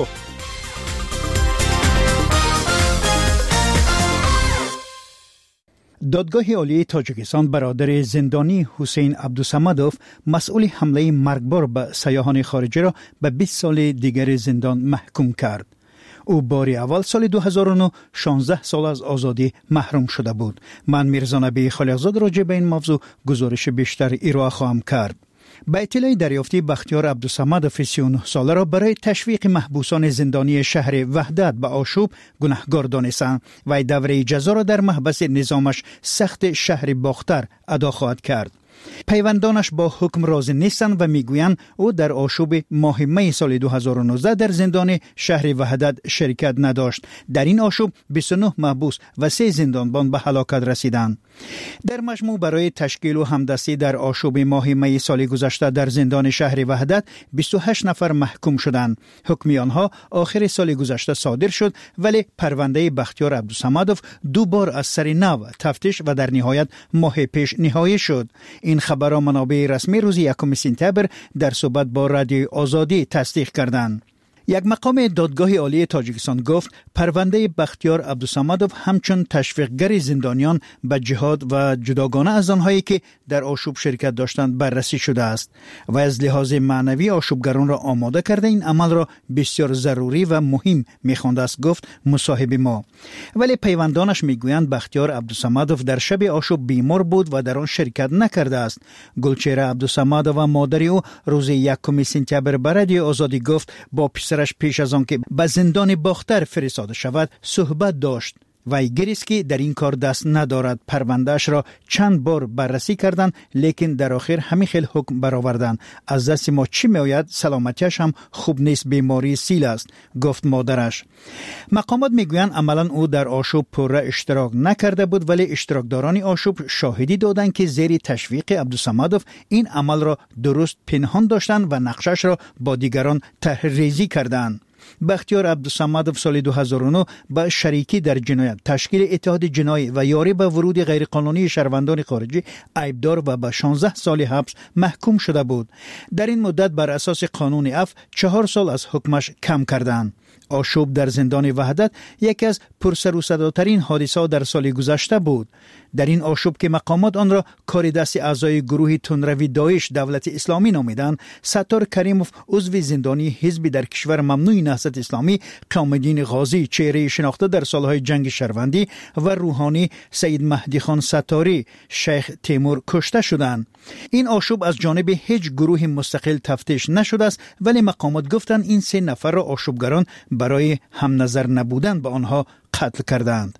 [SPEAKER 13] دادگاه عالی تاجیکستان برادر زندانی حسین عبدالصمدوف مسئول حمله مرگبار به سیاحان خارجی را به بیست سال دیگر زندان محکوم کرد. او بار اول سال دو هزار و نه شانزده سال از آزادی محروم شده بود. من میرزا نبی خالقزاد راجع به این موضوع گزارش بیشتر ارائه خواهم کرد. به اطلاع دریافتی بختیار عبدالصمدوف سی و نه ساله را برای تشویق محبوسان زندانی شهر وحدت به آشوب گناهکار دانستند و دوره جزا را در محبس نظامش سخت شهر باختر ادا خواهد کرد. پیوندانش با حکم راضی نیستند و میگویند او در آشوب ماه می سال دو هزار و نوزده در زندان شهر وحدت شرکت نداشت. در این آشوب بیست و نه محبوس و سه زندانبان به هلاکت رسیدند. در مجموع برای تشکیل و همدستی در آشوب ماه می سال گذشته در زندان شهر وحدت بیست و هشت نفر محکوم شدند. حکم آنها آخر سال گذشته صادر شد، ولی پرونده بختیار عبدالصمدوف دو بار از سر نو تفتیش و در نهایت ماه پیش نهایی شد. این خبر را منابع رسمی روز یکم سپتامبر در صحبت با رادیو آزادی تصدیق کردند. یک مقام دادگاه عالی تاجیکستان گفت پرونده بختیار عبدالصمدوف همچون تشویقگر زندانیان به جهاد و جداگانه از آنهایی که در آشوب شرکت داشتند بررسی شده است و از لحاظ معنوی آشوبگران را آماده کرده این عمل را بسیار ضروری و مهم می‌خوانده است، گفت مصاحب ما. ولی پیوندانش میگویند بختیار عبدالصمدوف در شب آشوب بیمار بود و در آن شرکت نکرده است. گلچهره عبدالصمدوف و مادر او روز یکم سپتامبر به رادیو آزادی گفت با پسرش پیش از آن که به زندان باختر فرستاده شود صحبت داشت. وی گریست که در این کار دست ندارد. پروندهش را چند بار بررسی کردند، لیکن در آخر همین خیل حکم برآوردند. از دست ما چی میآید؟ سلامتیش هم خوب نیست، بیماری سیل است، گفت مادرش. مقامات میگویند عملا او در آشوب پره اشتراک نکرده بود، ولی اشتراکداران آشوب شاهدی دادند که زیر تشویق عبدالصمدوف این عمل را درست پنهان داشتند و نقشش را با دیگران طرح‌ریزی کردند. بختیار عبدالصمدوف سال دو هزار و نه با شریکی در جنایت، تشکیل اتحاد جنایی و یاری به ورود غیرقانونی شهروندان خارجی عیبدار و به شانزده سال حبس محکوم شده بود. در این مدت بر اساس قانون عفو چهار سال از حکمش کم کردند. آشوب در زندان وحدت یکی از پرسر و صداترین حادثات در سال گذشته بود. در این آشوب که مقامات آن را کار دست اعضای گروه تندروی داعش دولت اسلامی نامیدند، ستار کریموف عضو زندانی حزب در کشور ممنوع نهضت اسلامی، قیام‌الدین غازی چهره شناخته در سالهای جنگ شهروندی و روحانی سید مهدی خان ستاری، شیخ تیمور کشته شدند. این آشوب از جانب هیچ گروه مستقل تفتیش نشده است، ولی مقامات گفتند این سه نفر را آشوبگران برای هم نظر نبودن به آنها قتل کردند.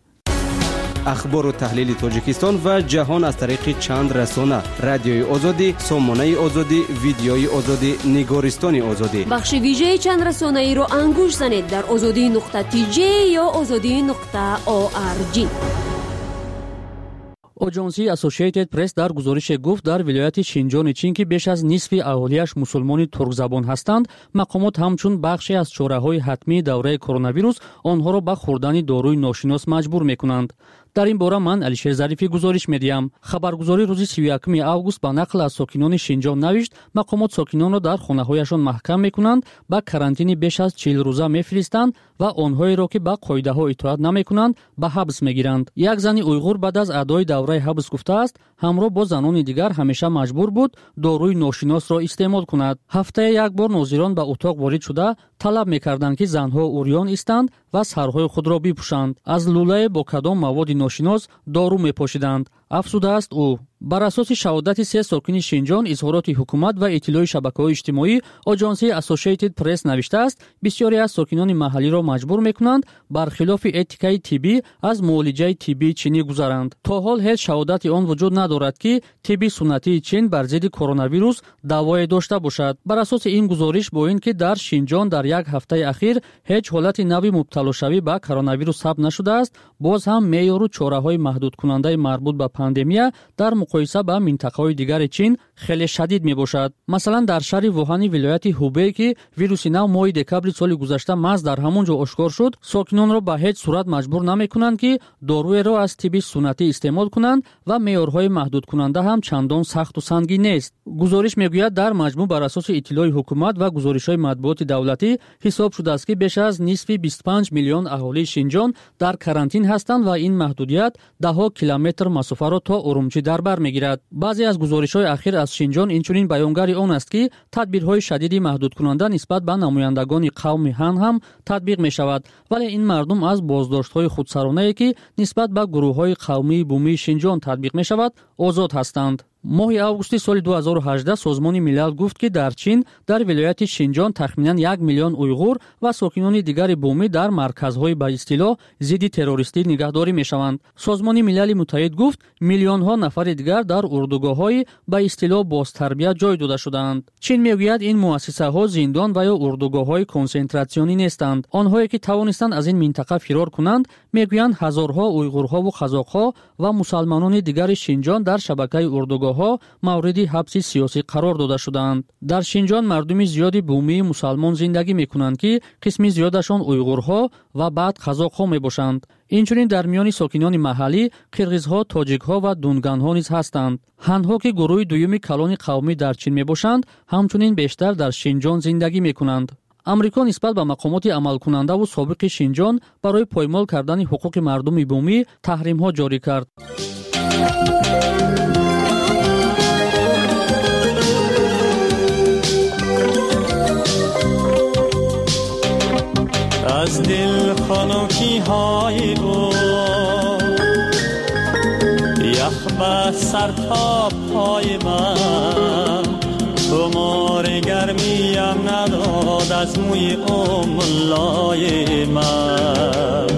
[SPEAKER 12] اخبار و تحلیل تاجیکستان و جهان از طریق چند رسانه: رادیوی آزادی، سامانه آزادی، ویدیوی آزادی، نگارستان آزادی.
[SPEAKER 1] بخش ویژه چند رسانه ای را انگوش زنید در آزادی نقطه تی جی یا آزادی نقطه او آر جی.
[SPEAKER 24] آژانسی اسوسییتد پرس در گزارش گفت در ولایت شینجان چین که بیش از نصف اهالیش مسلمان ترک زبان هستند، مقامات همچون بخشی از چاره‌های حتمی دوره کرونا ویروس آنها را به خوردن داروی ناشناس مجبور می‌کنند.
[SPEAKER 7] дар ин бора ман Алишер Зарифӣ гузориш медиҳам. Хабаргузори рӯзи سی و یک август ба нақл аз сокинони Шинҷон навишт, мақомот сокинонро дар хонаҳояшон маҳкам мекунанд, ба карантини беш аз чил рӯза мефиристанд ва онҳоеро ки ба қоидаҳо итоат намекунанд ба ҳабс мегиранд. Як зани уйғур баъд аз адои давраи ҳабс гуфтааст, ҳамроҳ бо занони дигар ҳамеша маҷбур буд доруи ношиносро истеъмол кунад. ҳафтае як бор нозирон ба утоқ ворид шуда талаб мекарданд ки занҳо урён истанд ва сарҳои худро бипӯшанд. аз лӯлае бо кадом маводи ношинос дору мепошиданд, афзудааст ӯ. бар асоси шаҳодати се сокини Шинҷон, изҳороти ҳукумат ва иттилои шабакаҳои иҷтимоӣ, оҷонсияи Associated Press навиштааст, бисёре аз сокинони маҳаллиро маҷбур мекунанд бар хилофи этикаи тиббӣ аз муолиҷаи тиббии чинӣ гузаранд. то ҳол ҳеҷ шаҳодати он вуҷуд надорад ки тибби суннатии чин бар зидди коронавирус даъвое дошта бошад. бар асоси ин гузориш, бо ин ки дар Шинҷон дар як ҳафтаи ахир ҳеҷ ҳолати нави мубталошавӣ ба коронавирус сабт нашудааст, боз ҳам меъёру чораҳои маҳдудкунандаи марбут ба пандемия дар муқоиса ба минтақаҳои дигари Чин хеле шадид мебошад. Масалан, дар шаҳри Вуҳани вилояти Ҳубей ки вируси нав моҳи декабри соли гузашта маҳз дар ҳамон ҷо ошкор шуд, сокинонро ба ҳеҷ сурат маҷбур наметавонанд ки доруеро аз тибби суннатӣ истеъмол кунанд ва меъёрҳои маҳдудкунанда ҳам чандон сахту сангин нест. гузориш мегӯяд, дар маҷмӯъ бар асоси иттилои ҳукумат ва гузоришҳои матбуоти давлатӣ ҳисоб шудааст ки беш аз нисфи бисту панҷ миллион аҳолии Шинҷон дар карантин ҳастанд ва ин маҳдудият даҳо километр масофаро то Урумчи дар бар мегирад. баъзе аз гузоришҳои ахир аз Шинҷон инчунин баёнгари он аст ки тадбирҳои шадиди маҳдудкунанда нисбат ба намояндагони қавми ҳан ҳам татбиқ мешавад, вале ин мардум аз боздоштҳои худсаронае ки нисбат ба гурӯҳҳои қавмии бумии Шинҷон татбиқ мешавад, озод ҳастанд. моҳи августи соли ду ҳазору ҳаждаҳ Созмони милал гуфт ки дар Чин дар вилояти Шинҷон тахминан як миллион уйғур ва сокинони дигари бумӣ дар марказҳои ба истилоҳ зидди террористӣ нигаҳдорӣ мешаванд. Созмони милали Муттаҳид гуфт, миллионҳо нафари дигар дар урдугоҳҳои ба истилоҳ бозтарбия ҷой дода шудаанд. Чин мегӯяд, ин муассисаҳо зиндон ва ё урдугоҳҳои консентратсионӣ нестанд. онҳое ки тавонистанд аз ин минтақа фирор кунанд, мегӯянд ҳазорҳо уйғурҳову қазоқҳо ва мусалманони дигари Шинҷон дар шабакаи урдугоҳ мавриди ҳабси сиёсӣ қарор дода шудаанд. дар Шинҷон мардуми зиёди бумии мусалмон зиндагӣ мекунанд ки қисми зиёдашон уйғурҳо ва баъд қазоқҳо мебошанд. инчунин дар миёни сокинони маҳаллӣ қирғизҳо, тоҷикҳо ва дунганҳо низ ҳастанд. ҳанҳо ки гурӯҳи дуюми калони қавмӣ дар Чин мебошанд, ҳамчунин бештар дар Шинҷон зиндагӣ мекунанд. амрико нисбат ба мақомоти амалкунандаву собиқи Шинҷон барои поймол кардани ҳуқуқи мардуми бумӣ таҳримҳо ҷорӣ кард.
[SPEAKER 19] از دل خنکی های او یخ به سر تا پای من تو مار گرمیم نداد از موی املای من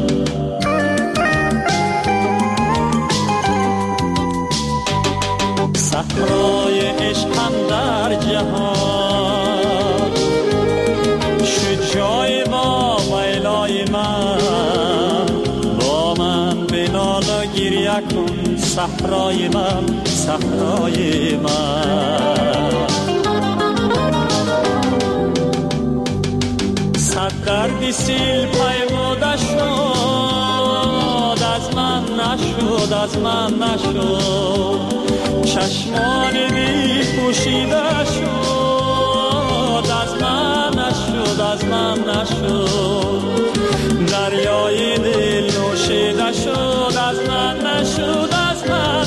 [SPEAKER 19] صحرای عشقم در جهان شد جای با ویلای من با من بنال و گریه کن صحرای من صحرای من صد دردی سیل پیموده شد از من نشد از من نشد چشمان بی پوشیده شد از من نشد از من نشد دریای دل نوشیده شد از من نشد از من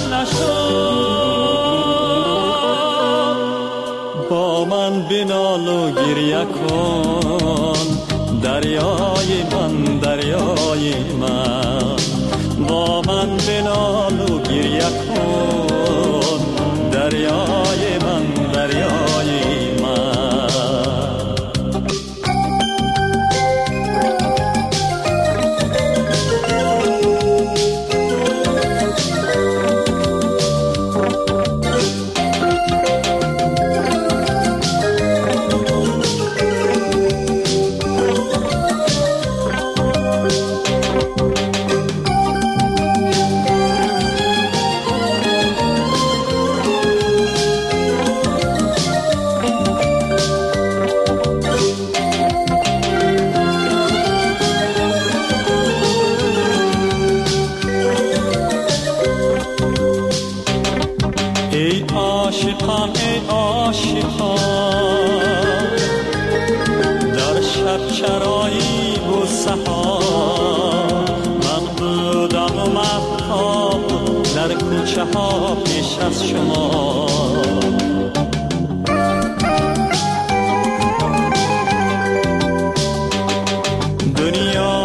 [SPEAKER 19] نشد با من بنال و گریه کن دریای من دریای من با من بنال و گریه کن دریای من دریای سحاب من بودم و مهتاب در کوچه ها پیش از شما